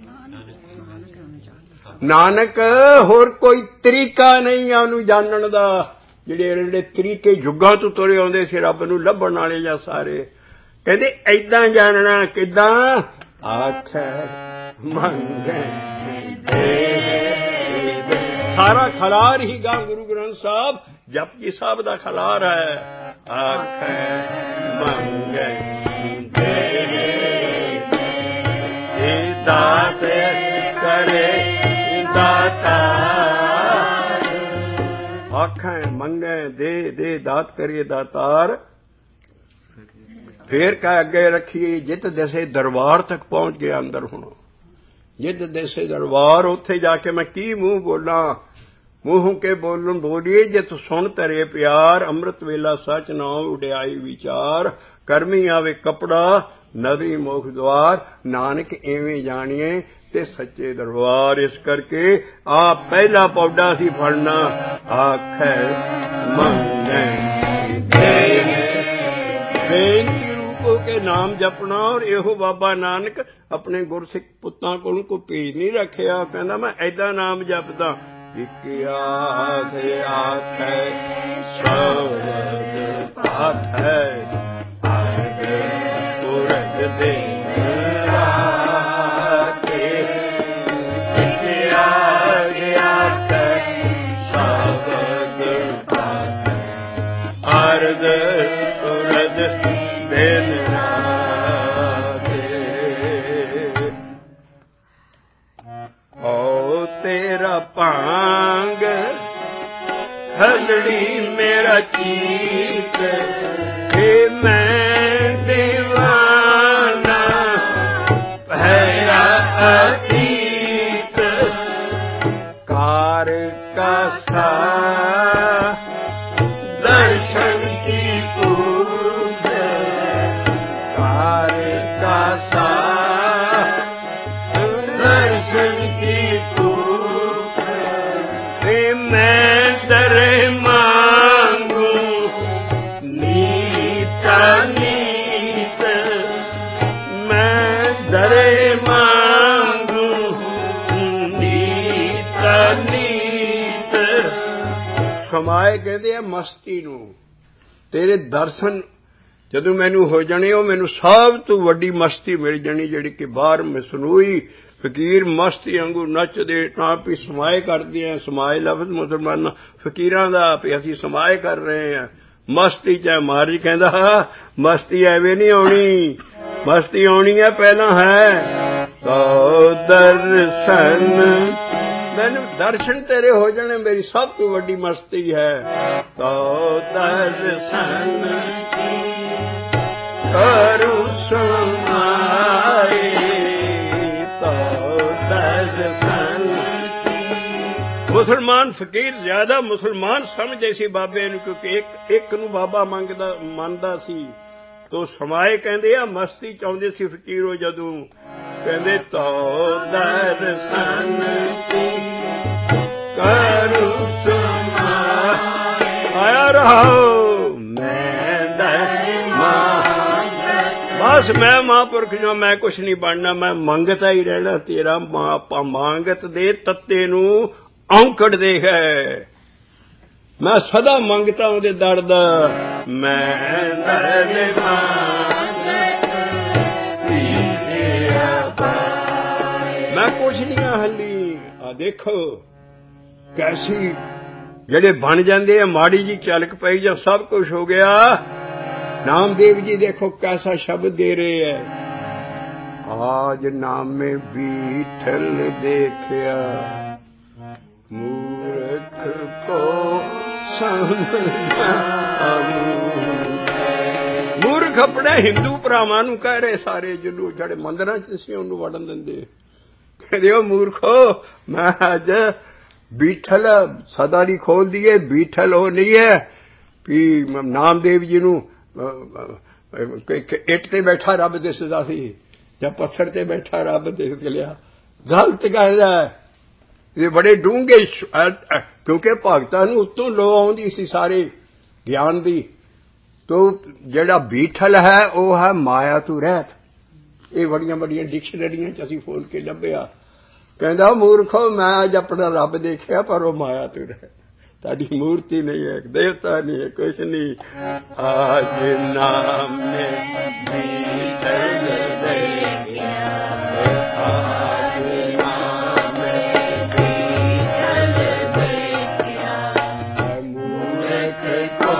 ਨਾਨਕ ਹੋਰ ਕੋਈ ਤਰੀਕਾ ਨਹੀਂ ਆ ਉਹਨੂੰ ਜਾਣਨ ਦਾ ਜਿਹੜੇ ਤਰੀਕੇ ਜੁਗਾਂ ਤੋਂ ਤੁਰੇ ਆਉਂਦੇ ਸੀ ਰੱਬ ਨੂੰ ਲੱਭਣ ਵਾਲੇ ਜਾਂ ਸਾਰੇ ਕਹਿੰਦੇ ਏਦਾਂ ਜਾਣਨਾ ਕਿੱਦਾਂ ਆਖੈ ਮੰਗੈ ਸਾਰਾ ਖਲਾਰ ਹੀ ਗਾ ਗੁਰੂ ਗ੍ਰੰਥ ਸਾਹਿਬ ਜਪਜੀ ਸਾਹਿਬ ਦਾ ਖਲਾਰ ਹੈ ਆਖੈ ਮੰਗੈ ਦਾਤ ਕਰੇ ਦਾਤਾ ਆਖੈ ਮੰਗੈ ਦੇ ਦਾਤ ਕਰੀਏ ਦਾਤਾਰ ਫੇਰ ਕਹ ਅੱਗੇ ਰੱਖੀਏ ਜਿੱਤ ਦੇਸੇ ਦਰਬਾਰ ਤੱਕ ਪਹੁੰਚ ਗਿਆ ਅੰਦਰ ਹੁਣ ਜਿੱਤ ਦੇਸੇ ਦਰਬਾਰ ਉੱਥੇ ਜਾ ਕੇ ਮੈਂ ਕੀ ਮੂੰਹ ਬੋਲਾਂ ਮੂੰਹ ਕੇ ਬੋਲਣ ਬੋਲੀਏ ਜਿਤ ਸੁਣ ਤਰੇ ਪਿਆਰ ਅੰਮ੍ਰਿਤ ਵੇਲਾ ਸੱਚ ਨਾਮ ਉਡਿਆਈ ਵਿਚਾਰ ਕਰਮੀ ਆਵੇ ਕੱਪੜਾ ਨਦਰੀ ਮੋਖ ਦੁਆਰ ਨਾਨਕ ਐਵੇਂ ਜਾਣੀਏ ਤੇ ਸੱਚੇ ਦਰਬਾਰ ਇਸ ਕਰਕੇ ਆ ਪਹਿਲਾ ਪੌਡਾ ਸੀ ਫੜਨਾ ਆਖੈ ਮੰਗੈ ਬੇਨਤੀ ਰੂਪੋ ਕੇ ਨਾਮ ਜਪਣਾ ਔਰ ਇਹੋ ਬਾਬਾ ਨਾਨਕ ਆਪਣੇ ਗੁਰਸਿੱਖ ਪੁੱਤਾਂ ਕੋਲੋਂ ਕੋਈ ਭੇਜ ਨਹੀਂ ਰੱਖਿਆ ਕਹਿੰਦਾ ਮੈਂ ਏਦਾਂ ਨਾਮ ਜਪਦਾ ਇੱਕ ਆਖੈ ਸ਼ਬਦ ਪਾਠੈ ਦੇ ਰਾਤੇ ਇੱਕ ਆਖੈ ਸ਼ਬਦ ਪਾਠੈ ਅਰਧ ਉਰਧ ਦਿਨ ਰਾਤੇ ਓ ਤੇਰਾ ਭਾਂਗ ਹਲੜੀ ਮੇਰਾ ਚੀਤ ਏ ਮੈਂ ਦੀਵਾਨਾ ਭਇਆ ਅਤੀਤ ਕਾਰ ਕਾ ਸਾ ਦਰਸ਼ਨ ਕੀ ਪੂਜ ਕਾਰ ਕਾ ਸਾ ਦਰਸ਼ਨ ਕੀ ਪੂਜ ਏ ਮੈਂ ਦਰੇ ਮਾਂਗੂ ਨੀਤਾ ਨੀਤ ਮੈਂ ਦਰੇ ਮਾਂਗੂ ਨੀਤਾ ਨੀਤ ਸਮਾਏ ਕਹਿੰਦੇ ਆ ਮਸਤੀ ਨੂੰ ਤੇਰੇ ਦਰਸ਼ਨ ਜਦੋਂ ਮੈਨੂੰ ਹੋ ਜਾਣੇ ਉਹ ਮੈਨੂੰ ਸਭ ਤੋਂ ਵੱਡੀ ਮਸਤੀ ਮਿਲ ਜਾਣੀ ਜਿਹੜੀ ਕਿ ਬਾਹਰ ਮਸਨੂਈ ਫਕੀਰ ਮਸਤੀ ਵਾਂਗੂ ਨੱਚਦੇ ਤਾਂ ਵੀ ਸਮਾਏ ਕਰਦੇ ਆ ਸਮਾਏ ਲਫ਼ਜ਼ ਮੁਸਲਮਾਨ ਫਕੀਰਾਂ ਦਾ ਵੀ ਅਸੀਂ ਸਮਾਏ ਕਰ ਰਹੇ ਆ ਮਸਤੀ ਚਾਹੇ ਮਹਾਰਾਜ ਕਹਿੰਦਾ ਮਸਤੀ ਐਵੇਂ ਨਹੀਂ ਆਉਣੀ ਮਸਤੀ ਆਉਣੀ ਹੈ ਪਹਿਲਾਂ ਹੈ ਤੋ ਦਰਸ਼ਨ ਮੈਨੂੰ ਦਰਸ਼ਨ ਤੇਰੇ ਹੋ ਜਾਣੇ ਮੇਰੀ ਸਭ ਤੋਂ ਵੱਡੀ ਮਸਤੀ ਹੈ ਤੋ ਦਰਸ਼ਨ ਕਰੂ ਸਮਾਏ ਤੋ ਦਰਸ਼ਨ ਮੁਸਲਮਾਨ ਫਕੀਰ ਜ਼ਿਆਦਾ ਮੁਸਲਮਾਨ ਸਮਝਦੇ ਸੀ ਬਾਬੇ ਨੂੰ ਕਿਉਂਕਿ ਇੱਕ ਨੂੰ ਬਾਬਾ ਮੰਨਦਾ ਸੀ ਤੋ ਸਮਾਏ ਕਹਿੰਦੇ ਆ ਮਸਤੀ ਚਾਹੁੰਦੇ ਸੀ ਫਕੀਰੋ ਜਦੋਂ ਕਹਿੰਦੇ ਤੋ ਦਰਸ਼ਨ ਕਰੂ ਸਮਾਏ ਆਇਆ ਰਹੋ ਮੈਂ ਬਸ ਮੈਂ ਮਹਾਂਪੁਰਖ ਜੋ ਮੈਂ ਕੁਛ ਨਹੀਂ ਬਣਨਾ ਮੈਂ ਮੰਗਤਾ ਹੀ ਰਹਿਣਾ ਤੇਰਾ ਆਪਾਂ ਮੰਗਤ ਦੇ ਤੱਤੇ ਨੂੰ ਔਂਕੜ ਦੇ ਹੈ ਮੈਂ ਸਦਾ ਮੰਗਤਾ ਉਹਦੇ ਦਰ ਦਾ ਮੈਂ ਦਰ ਮੈਂ ਕੁਛ ਨਹੀਂ ਹੱਲੀ ਆ ਦੇਖੋ ਕੈਸੀ ਜਿਹੜੇ ਬਣ ਜਾਂਦੇ ਆ ਮਾੜੀ ਜੀ ਚਲਕ ਪਈ ਜਾਂ ਸਭ ਕੁਝ ਹੋ ਗਿਆ ਨਾਮਦੇਵ ਜੀ ਦੇਖੋ ਕੈਸਾ ਸ਼ਬਦ ਦੇ ਰਹੇ ਹੈ ਆਜ ਨਾਮੇ ਬੀਠਲ ਦੇਖਿਆ ਮੂਰਖ ਕੋ ਮੂਰਖ ਆਪਣੇ ਹਿੰਦੂ ਭਰਾਵਾਂ ਨੂੰ ਕਹਿ ਰਹੇ ਸਾਰੇ ਜਿਹਨੂੰ ਜਿਹੜੇ ਮੰਦਰਾਂ 'ਚ ਸੀ ਉਹਨੂੰ ਵੜਨ ਦਿੰਦੇ ਕਹਿੰਦੇ ਉਹ ਮੂਰਖੋ ਮੈਂ ਅੱਜ ਬੀਠਲ ਸਦਾ ਨਹੀਂ ਖੋਲ ਦੀਏ ਬੀਠਲ ਉਹ ਨਹੀਂ ਹੈ ਵੀ ਨਾਮਦੇਵ ਜੀ ਨੂੰ ਇੱਟ ਤੇ ਬੈਠਾ ਰੱਬ ਦਿਸਦਾ ਸੀ ਜਾਂ ਪੱਥਰ ਤੇ ਬੈਠਾ ਰੱਬ ਦਿਸ ਲਿਆ ਗਲਤ ਗੱਲ ਹੈ ਇਹ ਬੜੇ ਡੂੰਘੇ ਕਿਉਂਕਿ ਭਗਤਾਂ ਨੂੰ ਉੱਤੋਂ ਲੋ ਆਉਂਦੀ ਸੀ ਸਾਰੇ ਗਿਆਨ ਦੀ ਤੋ ਜਿਹੜਾ ਬੀਠਲ ਹੈ ਉਹ ਹੈ ਮਾਇਆ ਤੋਂ ਰਹਿਤ ਇਹ ਬੜੀਆਂ ਬੜੀਆਂ ਡਿਕਸ਼ਨਰੀਆਂ 'ਚ ਅਸੀਂ ਫੋਲ ਕੇ ਲੱਭਿਆ ਕਹਿੰਦਾ ਮੂਰਖੋ ਮੈਂ ਅੱਜ ਆਪਣਾ ਰੱਬ ਦੇਖਿਆ ਪਰ ਉਹ ਮਾਇਆ ਤੋਂ ਰਹਿਤ ਤੁਹਾਡੀ ਮੂਰਤੀ ਨਹੀਂ ਹੈ ਦੇਵਤਾ ਨਹੀਂ ਹੈ ਕੁਛ ਨਹੀਂ ਆਜ ਨਾਮ ਨੇ ਬੀਠਲ ਦੇਖਿਆ ਆਜ ਨਾਮ ਨੇ ਬੀਠਲ ਦੇਖਿਆ ਮੂਰਖ ਕੋ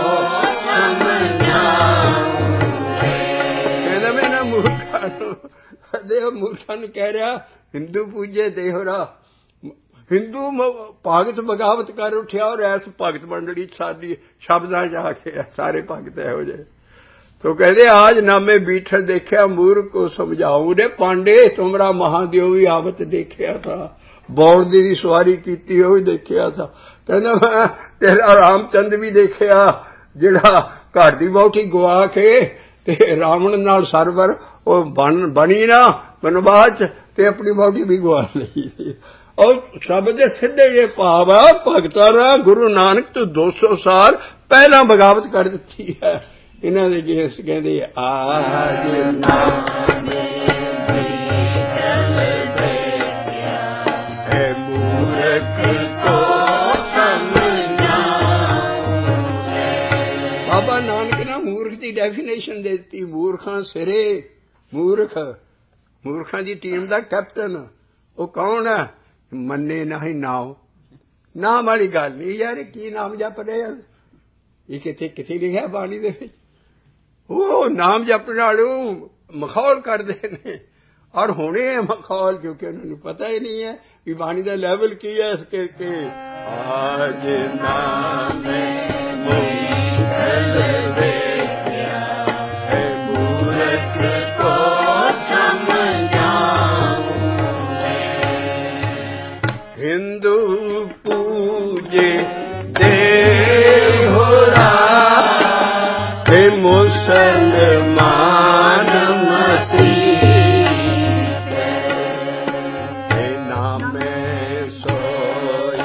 ਸਮਝਾਉ ਕਹਿੰਦਾ ਮੈਂ ਨਾ ਮੂਰਖਾਂ ਨੂੰ ਕਹਿ ਰਿਹਾ ਹਿੰਦੂ ਪੂਜੇ ਦੇਹਰਾ ਹਿੰਦੂ ਭਗਤ ਬਗਾਵਤ ਕਰ ਉੱਠਿਆ ਔਰ ਐਸ ਭਗਤ ਮੰਡਲੀ ਸਾਡੀ ਸ਼ਬਦਾਂ 'ਚ ਆ ਕੇ ਸਾਰੇ ਭਗਤ ਇਹੋ ਜਿਹੇ ਤੋ ਕਹਿੰਦੇ ਆਜ ਨਾਮੇ ਬੀਠਲ ਦੇਖਿਆ ਮੂਰਖ ਕੋ ਸਮਝਾਉ ਰੇ ਪਾਂਡੇ ਤੁਮਰਾ ਮਹਾਦੇਵ ਵੀ ਆਵਤ ਦੇਖਿਆ ਥਾ ਬੌੜ ਦੀ ਸਵਾਰੀ ਕੀਤੀ ਉਹ ਵੀ ਦੇਖਿਆ ਥਾ ਕਹਿੰਦਾ ਮੈਂ ਤੇਰਾ ਰਾਮਚੰਦ ਵੀ ਦੇਖਿਆ ਜਿਹੜਾ ਘਰ ਦੀ ਵਹੁਟੀ ਗਵਾ ਕੇ ਤੇ ਰਾਵਣ ਨਾਲ ਸਰਵਰ ਉਹ ਬਣੀ ਨਾ ਬਨਵਾਸ 'ਚ ਤੇ ਆਪਣੀ ਵਹੁਟੀ ਵੀ ਗਵਾ ਲਈ ਔਰ ਸਭ ਦੇ ਸਿੱਧੇ ਇਹ ਭਾਵ ਆ ਭਗਤਾਂ ਨੇ ਗੁਰੂ ਨਾਨਕ ਤੋਂ 200 ਸਾਲ ਪਹਿਲਾਂ ਬਗਾਵਤ ਕਰ ਦਿੱਤੀ ਹੈ ਇਹਨਾਂ ਦੇ ਜਿਸ ਕਹਿੰਦੇ ਆਜ ਨਾਮੇ ਬੀਠਲ ਦੇਖਿਆ ਹੈ ਮੂਰਖ ਕੋ ਸਮਝਾਉ ਬਾਬਾ ਨਾਨਕ ਨੇ ਮੂਰਖ ਦੀ ਡੈਫੀਨੇਸ਼ਨ ਦੇ ਦਿੱਤੀ ਮੂਰਖਾਂ ਸਿਰੇ ਮੂਰਖਾਂ ਦੀ ਟੀਮ ਦਾ ਕੈਪਟਨ ਉਹ ਕੌਣ ਹੈ ਮੰਨੇ ਨਾ ਹੀ ਨਾਮ ਨਾਮ ਵਾਲੀ ਗੱਲ ਨਹੀਂ ਯਾਰ ਕੀ ਨਾਮ ਜਪ ਰਹੇ ਇਹ ਕਿੱਥੇ ਲਿਖਿਆ ਬਾਣੀ ਦੇ ਵਿੱਚ ਉਹ ਨਾਮ ਜਪਣ ਵਾਲੂ ਮਖੌਲ ਕਰਦੇ ਨੇ ਔਰ ਹੋਣੇ ਹੈ ਮਖੌਲ ਕਿਉਂਕਿ ਉਹਨਾਂ ਨੂੰ ਪਤਾ ਹੀ ਨਹੀਂ ਹੈ ਵੀ ਬਾਣੀ ਦਾ ਲੈਵਲ ਕੀ ਹੈ ਇਸ ਕਰਕੇ ਆਜ ਨਾਮ ਬੀਠਲ ਦੇਖਿਆ ਹੈ ਮੂਰਖ ਕੋ ਹਿੰਦੂ ਪੂਜੇ ਦੇਹਰਾ ਤੇ ਮੁਸਲਮਾਨ ਮਸੀਹ ਤੇ ਨਾਮੇ ਸੋਈ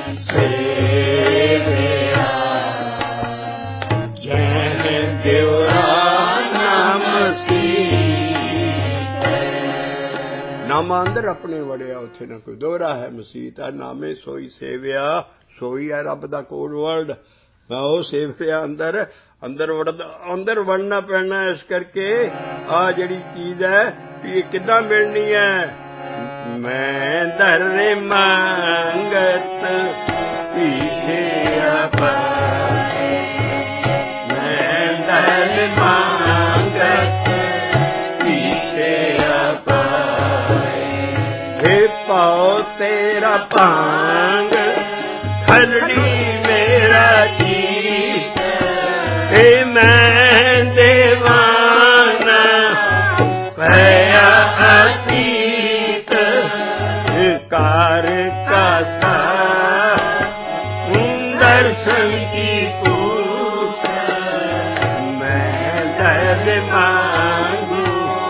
ਸੇਵਿਆ ਜੈਨ ਦਿਵਰਾ ਨਾਮ ਨਾਮ ਅੰਦਰ ਆਪਣੇ ਵੜਿਆ ਉੱਥੇ ਨਾ ਕੋਈ ਦੋਹਰਾ ਹੈ ਮਸੀਤ ਆ ਨਾਮੇ ਸੋਈ ਸੇਵਿਆ ਸੋਈ ਹੈ ਰੱਬ ਦਾ ਕੋਡ ਵਰਡ ਮੈਂ ਉਹ ਸੇਵਿਆ ਅੰਦਰ ਵੜਨਾ ਪੈਣਾ ਇਸ ਕਰਕੇ ਆ ਜਿਹੜੀ ਚੀਜ਼ ਹੈ ਇਹ ਕਿੱਦਾਂ ਮਿਲਣੀ ਹੈ ਮੈਂ ਦਰ ਮੰਗਤ ਪੀਠਿਆ ਪਾਏ ਮੈਂ ਦਰ ਮੰਗਤ ਪੀਠਿਆ ਪਾਓ ਤੇਰਾ ਭਾਂਗ ਖਲੜੀ ਮੇਰਾ ਜੀਤ ਏ ਮੈਂ ਦੇਵਾਨਾ ਪਿਆ ਅਤੀਤ ਕਾਰ ਕਾਸਾ ਦਰਸ਼ਨ ਕੀ ਭੂਖ ਮੈਂ ਦਰਦ ਮੰਗੂ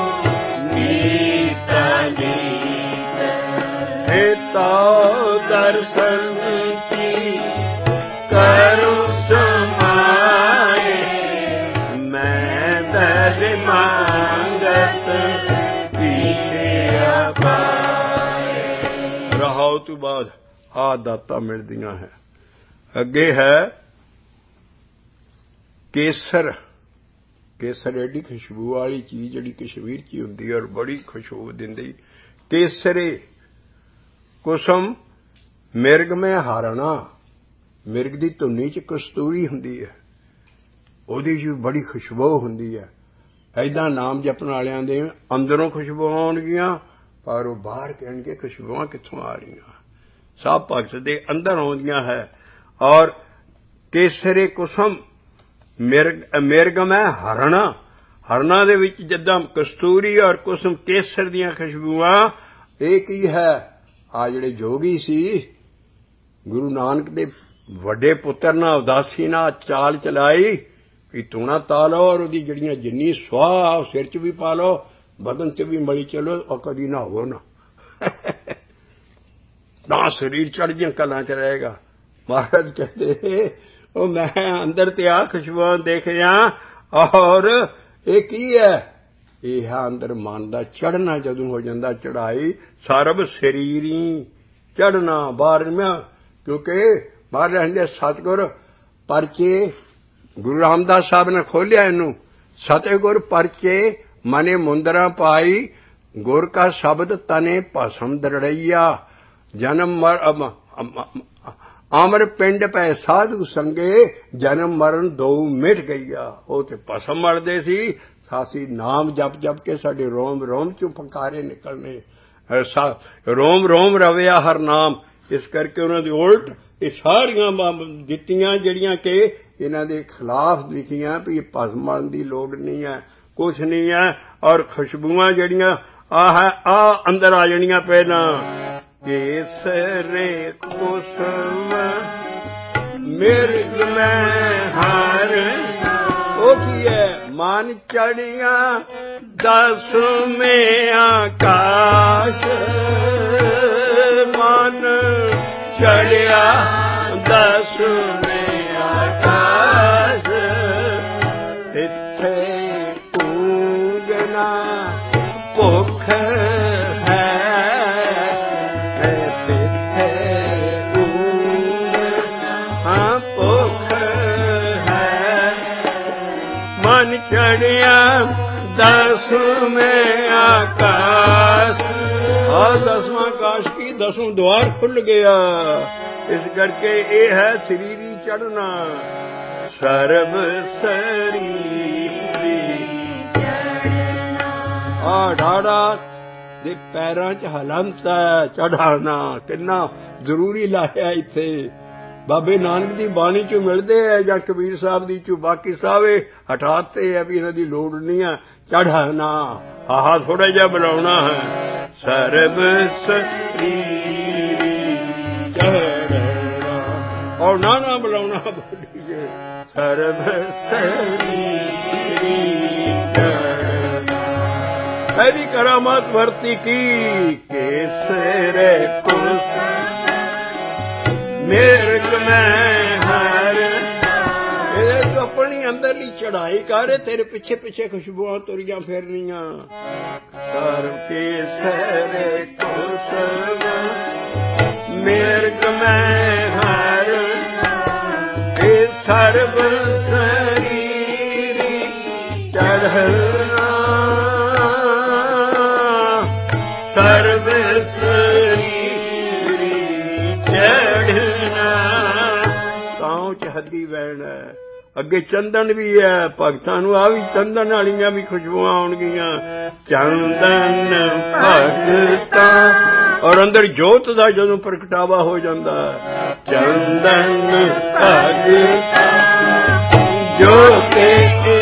ਨੀਤਾ ਤਾਉ ਦਰਸ਼ਨ ਕੀ ਕਰੁ ਸਮਾਏ ਮੈਂ ਦਰ ਮੰਗਤ ਪੀਠਿਆ ਪਾਏ ਰਹਾਉ ਤੋਂ ਬਾਅਦ ਆ ਦਾਤਾਂ ਮਿਲਦੀਆਂ ਹੈ ਅੱਗੇ ਹੈ ਕੇਸਰ ਐਡੀ ਖੁਸ਼ਬੂ ਵਾਲੀ ਚੀਜ਼ ਜਿਹੜੀ ਕਸ਼ਮੀਰ 'ਚ ਹੁੰਦੀ ਔਰ ਬੜੀ ਖੁਸ਼ਬੂ ਦਿੰਦੀ ਕੇਸਰੇ ਕੁਸਮ ਮਿਰਗ ਮੈਂ ਹਾਰਣਾ ਮਿਰਗ ਦੀ ਧੁੰਨੀ 'ਚ ਕਸਤੂਰੀ ਹੁੰਦੀ ਹੈ ਉਹਦੀ ਜੀ ਬੜੀ ਖੁਸ਼ਬੂ ਹੁੰਦੀ ਹੈ ਐਦਾਂ ਨਾਮ ਜਪਣ ਵਾਲਿਆਂ ਦੇ ਅੰਦਰੋਂ ਖੁਸ਼ਬੂ ਆਉਣਗੀਆਂ ਪਰ ਉਹ ਬਾਹਰ ਕਹਿਣਗੇ ਖੁਸ਼ਬੂਆਂ ਕਿੱਥੋਂ ਆ ਰਹੀਆਂ ਸਭ ਭਗਤ ਦੇ ਅੰਦਰ ਆਉਂਦੀਆਂ ਹੈ ਔਰ ਕੇਸਰੇ ਕੁਸਮ ਮਿਰਗਮ ਹੈ ਹਰਣਾ। ਹਰਣਾ ਦੇ ਵਿੱਚ ਜਿੱਦਾਂ ਕਸਤੂਰੀ ਔਰ ਕੁਸਮ ਕੇਸਰ ਦੀਆਂ ਖੁਸ਼ਬੂਆਂ, ਇਹ ਕੀ ਹੈ? ਆ ਜਿਹੜੇ ਜੋਗੀ ਸੀ, ਗੁਰੂ ਨਾਨਕ ਦੇ ਵੱਡੇ ਪੁੱਤਰ ਨਾਲ ਉਦਾਸੀ ਨਾਲ ਚਾਲ ਚਲਾਈ ਵੀ ਤੂਣਾ ਤਾ ਲਓ ਔਰ ਉਹਦੀ ਜਿਹੜੀਆਂ ਜਿੰਨੀ ਸੁਆਹ ਸਿਰ 'ਚ ਵੀ ਪਾ ਲਓ, ਬਦਨ 'ਚ ਵੀ ਮਲੀ ਚਲੋ, ਉਹ ਕਦੀ ਨਾ ਹੋਵੋ ਨਾ ਤਾਂ ਸਰੀਰ ਚੜ੍ਹਦੀਆਂ ਕਲਾਂ 'ਚ ਰਹੇਗਾ। ਮਹਾਰਾਜ ਕਹਿੰਦੇ ਉਹ ਮੈਂ ਅੰਦਰ ਤੇ ਆ ਖੁਸ਼ਬੂਆਂ ਦੇਖ ਰਿਹਾ, ਔਰ ਇਹ ਕੀ ਹੈ? ਇਹ ਹੈ ਅੰਦਰ ਮਨ ਦਾ ਚੜ੍ਹਨਾ। ਜਦੋਂ ਹੋ ਜਾਂਦਾ ਚੜ੍ਹਾਈ, ਸਰਬ ਸਰੀਰੀ ਚੜ੍ਹਨਾ ਬਾਰ੍ਹਵਾਂ। ਕਿਉਂਕਿ ਬਾਹਰ ਰਹਿੰਦੇ ਸਤਿਗੁਰ ਪਰਚੇ, ਗੁਰੂ ਰਾਮਦਾਸ ਸਾਹਿਬ ਨੇ ਖੋਲਿਆ ਇਹਨੂੰ, ਸਤਿਗੁਰ ਪਰਚੇ ਮਨੇ ਮੁੰਦਰਾਂ ਪਾਈ, ਗੁਰ ਕਾ ਸ਼ਬਦ ਤਨੇ ਭਸਮ ਦਰੜਈਆ, ਜਨਮ ਅਮਰ ਪਿੰਡ ਪੈ ਸਾਧੂ ਸੰਗੇ, ਜਨਮ ਮਰਨ ਦੋ ਮਿਟ ਗਈਆ। ਉਹ ਤੇ ਭਸਮ ਮਰਦੇ ਸੀ, ਸਾਸੀ ਨਾਮ ਜਪ ਜਪ ਕੇ ਸਾਡੇ ਰੋਮ ਰੋਮ ਚੋਂ ਫੰਕਾਰੇ ਨਿਕਲਣੇ, ਰੋਮ ਰੋਮ ਰਵਿਆ ਹਰ ਨਾਮ। ਇਸ ਕਰਕੇ ਉਹਨਾਂ ਦੀ ਉਲਟ ਇਹ ਸਾਰੀਆਂ ਦਿੱਤੀਆਂ ਜਿਹੜੀਆਂ ਕਿ ਇਹਨਾਂ ਦੇ ਖਿਲਾਫ ਲਿਖੀਆਂ ਵੀ ਭਸਮ ਮਰਨ ਦੀ ਲੋੜ ਨਹੀਂ ਹੈ, ਕੁਛ ਨਹੀਂ ਹੈ। ਔਰ ਖੁਸ਼ਬੂਆਂ ਜਿਹੜੀਆਂ ਆ ਅੰਦਰ ਆ ਜਾਣੀਆਂ ਪਹਿਲਾਂ। ਕੇਸਰੇ ਕੁਸਮ ਮਿਰਗ ਮੈਂ ਹਾਰ, ਉਹ ਕੀ ਹੈ? ਮਨ ਚੜੀਆਂ ਦਸਵੇਂ ਆਕਾਸ਼, ਮਨ ਚੜਿਆ ਦਸਵੇਂ ਆਕਾਸ਼, ਇੱਥੇ ਪੂਜਨਾ ਭੁੱਖ ਹੈ, ਇੱਥੇ ਪੂਜਨਾ ਭੁੱਖ ਹੈ, ਮਨ ਚੜਿਆ ਦਸਵੇਂ ਆਕਾਸ਼। ਆ ਦਸਵਾਂ ਆਕਾਸ਼ ਕੀ 10ਵਾਂ ਦੁਆਰ ਖੁੱਲ ਗਿਆ। ਇਸ ਕਰਕੇ ਇਹ ਹੈ ਸਰੀਰੀ ਚੜ੍ਹਨਾ। ਸਰਬ ਸਰੀਰੀ ਚੜ੍ਹਨਾ, ਢਾੜਾ ਦੇ ਪੈਰਾਂ 'ਚ ਹਲੰਤ ਹੈ ਚੜ੍ਹਾਣਾ। ਕਿੰਨਾ ਜ਼ਰੂਰੀ ਲਾਇਆ ਇੱਥੇ। ਬਾਬੇ ਨਾਨਕ ਦੀ ਬਾਣੀ 'ਚੋਂ ਮਿਲਦੇ ਹੈ ਜਾਂ ਕਬੀਰ ਸਾਹਿਬ ਦੀ 'ਚੋਂ, ਬਾਕੀ ਸਾਹਿਬ ਹਟਾਤੇ ਹੈ ਵੀ ਇਹਨਾਂ ਦੀ ਲੋੜ ਨਹੀਂ ਹੈ। ਚੜ੍ਹਾਣਾ ਆਹਾ ਥੋੜਾ ਜਿਹਾ ਬੁਲਾਉਣਾ ਹੈ। ਸਰਬ ਸਰੀਰੀ ਚੜ੍ਹਨਾ, ਔਰ ਨਾ ਬੁਲਾਉਣਾ ਬੋਲੀਏ। ਸਰਬ ਸਰੀਰੀ ਚੜ੍ਹਨਾ, ਪਹਿਲੀ ਕਰਾਮਾਤ ਵਰਤੀ ਕੀ? ਕੇਸਰੇ ਕੁਸਮ ਮਿਰਗ ਮੈਂ ਹਰ। ਇਹਦੇ ਤੋਂ ਆਪਣੀ ਅੰਦਰਲੀ ਚੜ੍ਹਾਈ ਕਰ, ਤੇਰੇ ਪਿੱਛੇ ਪਿੱਛੇ ਖੁਸ਼ਬੂਆਂ ਤੁਰੀਆਂ ਫਿਰਨੀਆਂ। ਸਰਬ ਕੇਸਰੇ ਕੁਸਮ ਮਿਰਗ ਮੈਂ ਹਰ, ਇਹ ਸਰਬ ਸਰੀਰੀ ਚੜ੍ਹਨਾ, ਸਰਬ ਸਰੀਰੀ ਚੜ੍ਹਨਾ। ਤਾਂ ਚਹੱਦੀ ਵੈਣ ਹੈ। ਅੱਗੇ ਚੰਦਨ ਵੀ ਹੈ ਭਗਤਾਂ ਨੂੰ, ਆ ਵੀ ਚੰਦਨ ਵਾਲੀਆਂ ਵੀ ਖੁਸ਼ਬੂਆਂ ਆਉਣਗੀਆਂ। ਚੰਦਨ ਭਗਤਾਂ, ਔਰ ਅੰਦਰ ਜੋਤ ਦਾ ਜਦੋਂ ਪ੍ਰਗਟਾਵਾ ਹੋ ਜਾਂਦਾ। ਚੰਦਨ ਭਗਤਾਂ ਜੋ ਕੇ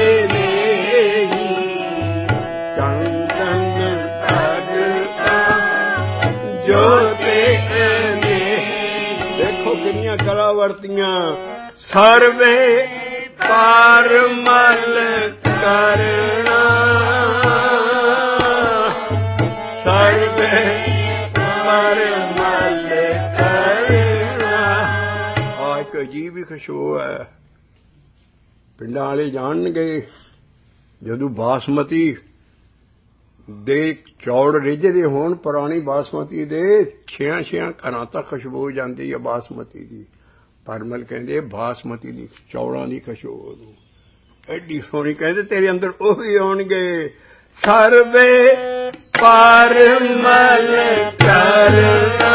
ਚੰਦਨ ਭਗਤਾਂ ਜੋ ਕੇ। ਦੇਖੋ ਕਿੰਨੀਆਂ ਕਲਾ ਵਰਤੀਆਂ। ਸਰਵੇ ਪਾਰ ਮਲ ਕਰਨਾ, ਸਰਵੇ ਪਾਰ ਮਲ ਕਰਨਾ। ਆ ਇੱਕ ਅਜੀਬ ਹੀ ਖੁਸ਼ਬੂ ਹੈ। ਪਿੰਡਾਂ ਵਾਲੇ ਜਾਣਗੇ, ਜਦੋਂ ਬਾਸਮਤੀ ਦੇ ਚੌੜ ਰਿੱਝਦੇ ਹੋਣ, ਪੁਰਾਣੀ ਬਾਸਮਤੀ ਦੇ 6 ਘਰਾਂ ਤੱਕ ਖੁਸ਼ਬੂ ਜਾਂਦੀ ਹੈ ਬਾਸਮਤੀ ਦੀ। ਪਰਮਲ ਕਹਿੰਦੇ ਬਾਸਮਤੀ ਦੀ ਚੌਲਾਂ ਦੀ ਖੁਸ਼ਬੂ ਨੂੰ ਐਡੀ ਸੋਹਣੀ, ਕਹਿੰਦੇ ਤੇਰੇ ਅੰਦਰ ਉਹ ਵੀ ਆਉਣਗੇ। ਸਰਵੇ ਪਾਰ ਮਲ ਕਰਨਾ,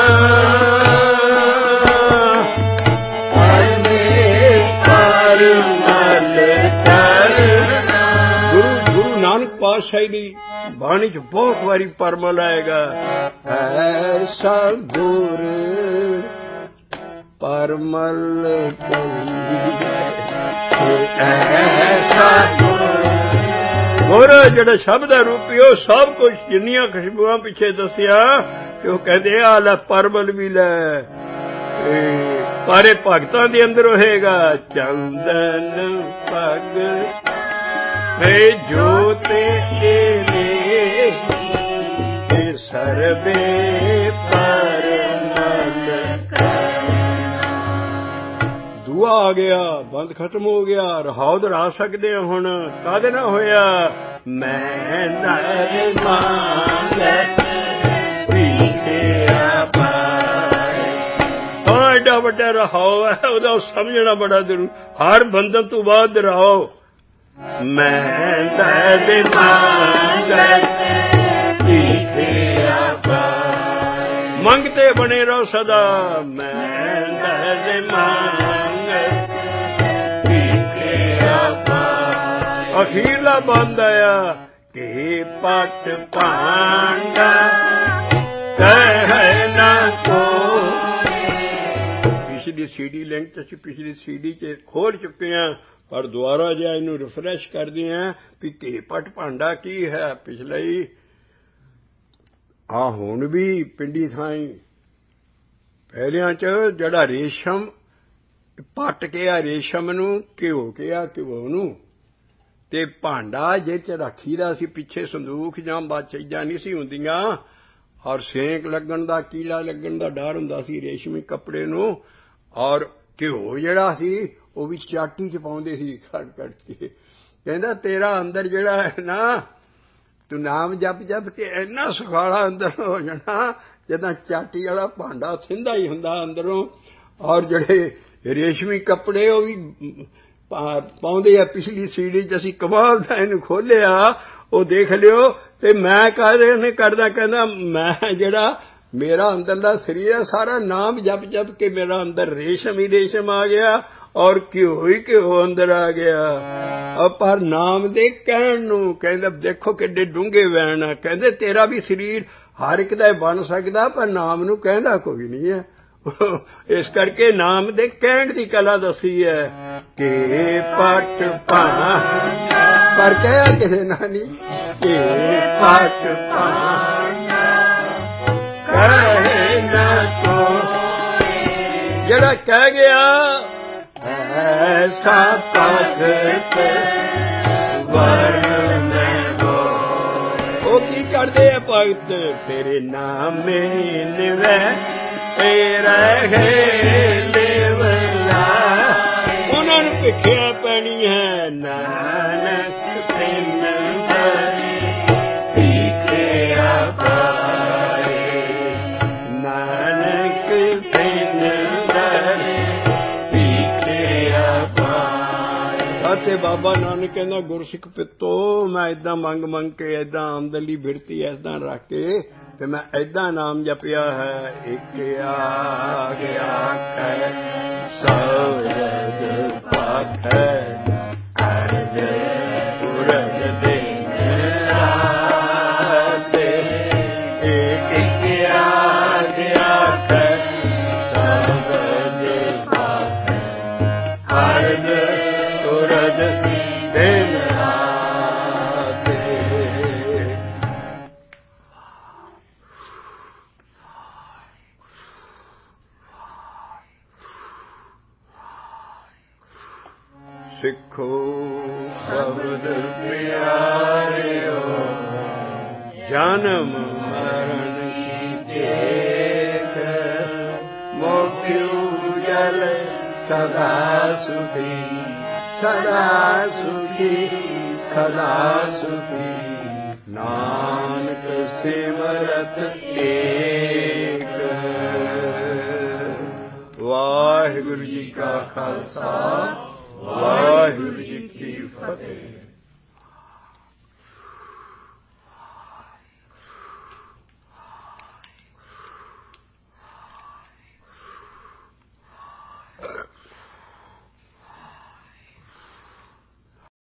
ਸਰਵੇ ਪਾਰ ਮਲ ਕਰਨਾ। ਗੁਰੂ ਨਾਨਕ ਪਾਤਸ਼ਾਹੀ ਦੀ ਬਾਣੀ 'ਚ ਬਹੁਤ ਵਾਰੀ ਪਰਮਲ ਆਏਗਾ। ਐਸਾ ਗੁਰ ਪਰਮਲ ਐਸਾ ਗੁਰ ਜਿਹੜਾ ਸ਼ਬਦ ਹੈ ਰੂਪੀ ਉਹ ਸਭ ਕੁਝ ਜਿੰਨੀਆਂ ਖੁਸ਼ਬੂਆਂ ਪਿੱਛੇ ਦੱਸਿਆ ਕਿ ਉਹ ਕਹਿੰਦੇ ਆ ਲੈ ਪਰਮਲ ਵੀ ਲੈ ਸਾਰੇ ਭਗਤਾਂ ਦੇ ਅੰਦਰ ਹੋਏਗਾ ਚੰਦਨ ਪਗ ਵੇ ਜੋਤੇ ਇਹ ਸਰਬੇ ਪਰਮਲ ਦੁਆ ਆ ਗਿਆ ਬੰਦ ਖਤਮ ਹੋ ਗਿਆ ਰਹਾਉ ਦਰਾ ਸਕਦੇ ਹੁਣ ਕਾਹਦੇ ਨਾਲ ਹੋਇਆ ਮੈਂ ਦਰ ਮੰਗ ਐਡਾ ਵੱਡਾ ਰਹਾਉ ਹੈ ਉਹਦਾ ਸਮਝਣਾ ਬੜਾ ਜ਼ਰੂਰੀ ਹਰ ਬੰਧਨ ਤੋਂ ਬਾਅਦ ਰਹਾਉ ਮੈਂ ਦਰ ਮੰਗਤੇ ਬਣੇ ਰਹੋ ਸਦਾ ਮੈਂ ਦਰ ਅਖੀਰਲਾ ਬੰਦ ਆਇਆ ਕਿ ਪਟ ਭਾਂਡਾ ਕਹਿ ਨਾ ਕੋ ਪਿਛਲੀ ਸੀਡੀ ਲਿੰਕ ਚ ਅਸੀਂ ਪਿਛਲੀ ਸੀਡੀ ਚ ਖੋਲ ਚੁੱਕੇ ਹਾਂ ਪਰ ਦੁਬਾਰਾ ਜੇ ਇਹਨੂੰ ਰਿਫਰੈਸ਼ ਕਰਦੇ ਹਾਂ ਵੀ ਕਿ ਪਟ ਭਾਂਡਾ ਕੀ ਹੈ ਪਿਛਲਾ ਹੀ ਹੁਣ ਵੀ ਪਿੰਡੀ ਥਾਈਂ ਪਹਿਲਿਆਂ ਚ ਜਿਹੜਾ ਰੇਸ਼ਮ ਪੱਟ ਕੇ ਆ ਰੇਸ਼ਮ ਨੂੰ ਘਿਓ ਕੇ ਆ ਘਿਓ ਨੂੰ ਤੇ ਭਾਂਡਾ ਜਿਹਦੇ ਚ ਰੱਖੀਦਾ ਸੀ ਪਿੱਛੇ ਸੰਦੂਖ ਜਾਂ ਚੀਜ਼ਾਂ ਨਹੀਂ ਸੀ ਹੁੰਦੀਆਂ ਔਰ ਸੇਕ ਲੱਗਣ ਦਾ ਕੀੜਾ ਲੱਗਣ ਦਾ ਡਰ ਹੁੰਦਾ ਸੀ ਰੇਸ਼ਮੀ ਕੱਪੜੇ ਨੂੰ ਔਰ ਘਿਓ ਜਿਹੜਾ ਸੀ ਉਹ ਵੀ ਚਾਟੀ ਚ ਪਾਉਂਦੇ ਸੀ ਕੱਟ ਕੇ ਕਹਿੰਦਾ ਤੇਰਾ ਅੰਦਰ ਜਿਹੜਾ ਹੈ ਨਾ ਤੂੰ ਨਾਮ ਜਪ ਕੇ ਇੰਨਾ ਸੁਖਾਲਾ ਅੰਦਰ ਹੋ ਜਾਣਾ ਜਿੱਦਾਂ ਚਾਟੀ ਵਾਲਾ ਭਾਂਡਾ ਸਿੰਧਾ ਹੀ ਹੁੰਦਾ ਅੰਦਰੋਂ ਔਰ ਜਿਹੜੇ ਰੇਸ਼ਮੀ ਕੱਪੜੇ ਉਹ ਵੀ ਪਾਉਂਦੇ ਆ ਪਿਛਲੀ ਸੀੜੀ ਚ ਅਸੀਂ ਕਮਾਲ ਦਾ ਇਹਨੂੰ ਖੋਲਿਆ ਉਹ ਦੇਖ ਲਿਓ ਤੇ ਮੈਂ ਕਰਦਾ ਕਹਿੰਦਾ ਮੈਂ ਜਿਹੜਾ ਮੇਰਾ ਅੰਦਰਲਾ ਸਰੀਰ ਹੈ ਸਾਰਾ ਨਾਮ ਜਪ ਕੇ ਮੇਰਾ ਅੰਦਰ ਰੇਸ਼ਮ ਹੀ ਰੇਸ਼ਮ ਆ ਗਿਆ ਔਰ ਘਿਓ ਹੀ ਘਿਓ ਅੰਦਰ ਆ ਗਿਆ ਪਰ ਨਾਮ ਦੇ ਕਹਿਣ ਨੂੰ ਕਹਿੰਦਾ ਦੇਖੋ ਕਿੱਡੇ ਡੂੰਘੇ ਵੈਣ ਆ ਕਹਿੰਦੇ ਤੇਰਾ ਵੀ ਸਰੀਰ ਹਰ ਇੱਕ ਦਾ ਬਣ ਸਕਦਾ ਪਰ ਨਾਮ ਨੂੰ ਕਹਿੰਦਾ ਕੋਈ ਨਹੀਂ ਹੈ ਇਸ ਕਰਕੇ ਨਾਮ ਦੇ ਕਹਿਣ ਦੀ ਕਲਾ ਦੱਸੀ ਹੈ ਕਿ ਪਟ ਭਾਂ ਪਰ ਕਹਿਆ ਕਿਸੇ ਨਾਲ ਨਹੀਂ ਕਿ ਪਟ ਭਾਂ ਕਹਿ ਨਾ ਕੋ ਜਿਹੜਾ ਕਹਿ ਗਿਆ ਐਸਾ ਭਗਤ ਵਰਨ ਹੋ ਉਹ ਕੀ ਕਰਦੇ ਆ ਭਗਤ ਤੇਰੇ ਨਾਮੇ ਨਿਵੈ ਤੇਰਾ ਹੈ ਲੇਵਲਾ ਉਹਨਾਂ ਨੂੰ ਭਿੱਖਿਆ ਪੈਣੀ ਹੈ ਨਾਨਕ ਪਿੰਨ ਭਿੱਖਿਆ ਪਾਏ ਨਾਨਕ ਪਿੰਨ ਭਿੱਖਿਆ ਪਾਏ ਅਤੇ ਬਾਬਾ ਨਾਨਕ ਕਹਿੰਦਾ ਗੁਰਸਿੱਖ ਪਿੱਤੋ ਮੈਂ ਏਦਾਂ ਮੰਗ ਕੇ ਏਦਾਂ ਆਮਦਲੀ ਬਿਰਤੀ ਏਦਾਂ ਰੱਖ ਕੇ ਤੇ ਮੈਂ ਏਦਾਂ ਨਾਮ ਜਪਿਆ ਹੈ ਇੱਕ ਆ ਗਿਆ ਹੈ ਸਵਰਗ ਪਾਖੈ ਅਰਜ ਪੁਰਜ ਦੇ ਰਾਤੇ ਇੱਕ ਆ ਗਿਆ ਹੈ ਸਵਰਗ ਪਾਖੈ ਅਰਜ ਪੁਰਜ ਦੇ ਸਿੱਖੋ ਸ਼ਬਦ ਪਿਆਰਿਓ ਜਨਮ ਮਰਨ ਕੀ ਦੇਖ ਮੋਖਿਉ ਜਲ ਸਦਾ ਸੁਖੀ ਸਦਾ ਸੁਖੀ ਸਦਾ ਸੁਖੀ ਨਾਨਕ ਸਿਮਰਤ ਏਕ ਵਾਹਿਗੁਰੂ ਜੀ ਕਾ ਖਾਲਸਾ ਵਾਹਿਗੁਰੂ ਜੀ ਕੀ ਫਤਿਹ।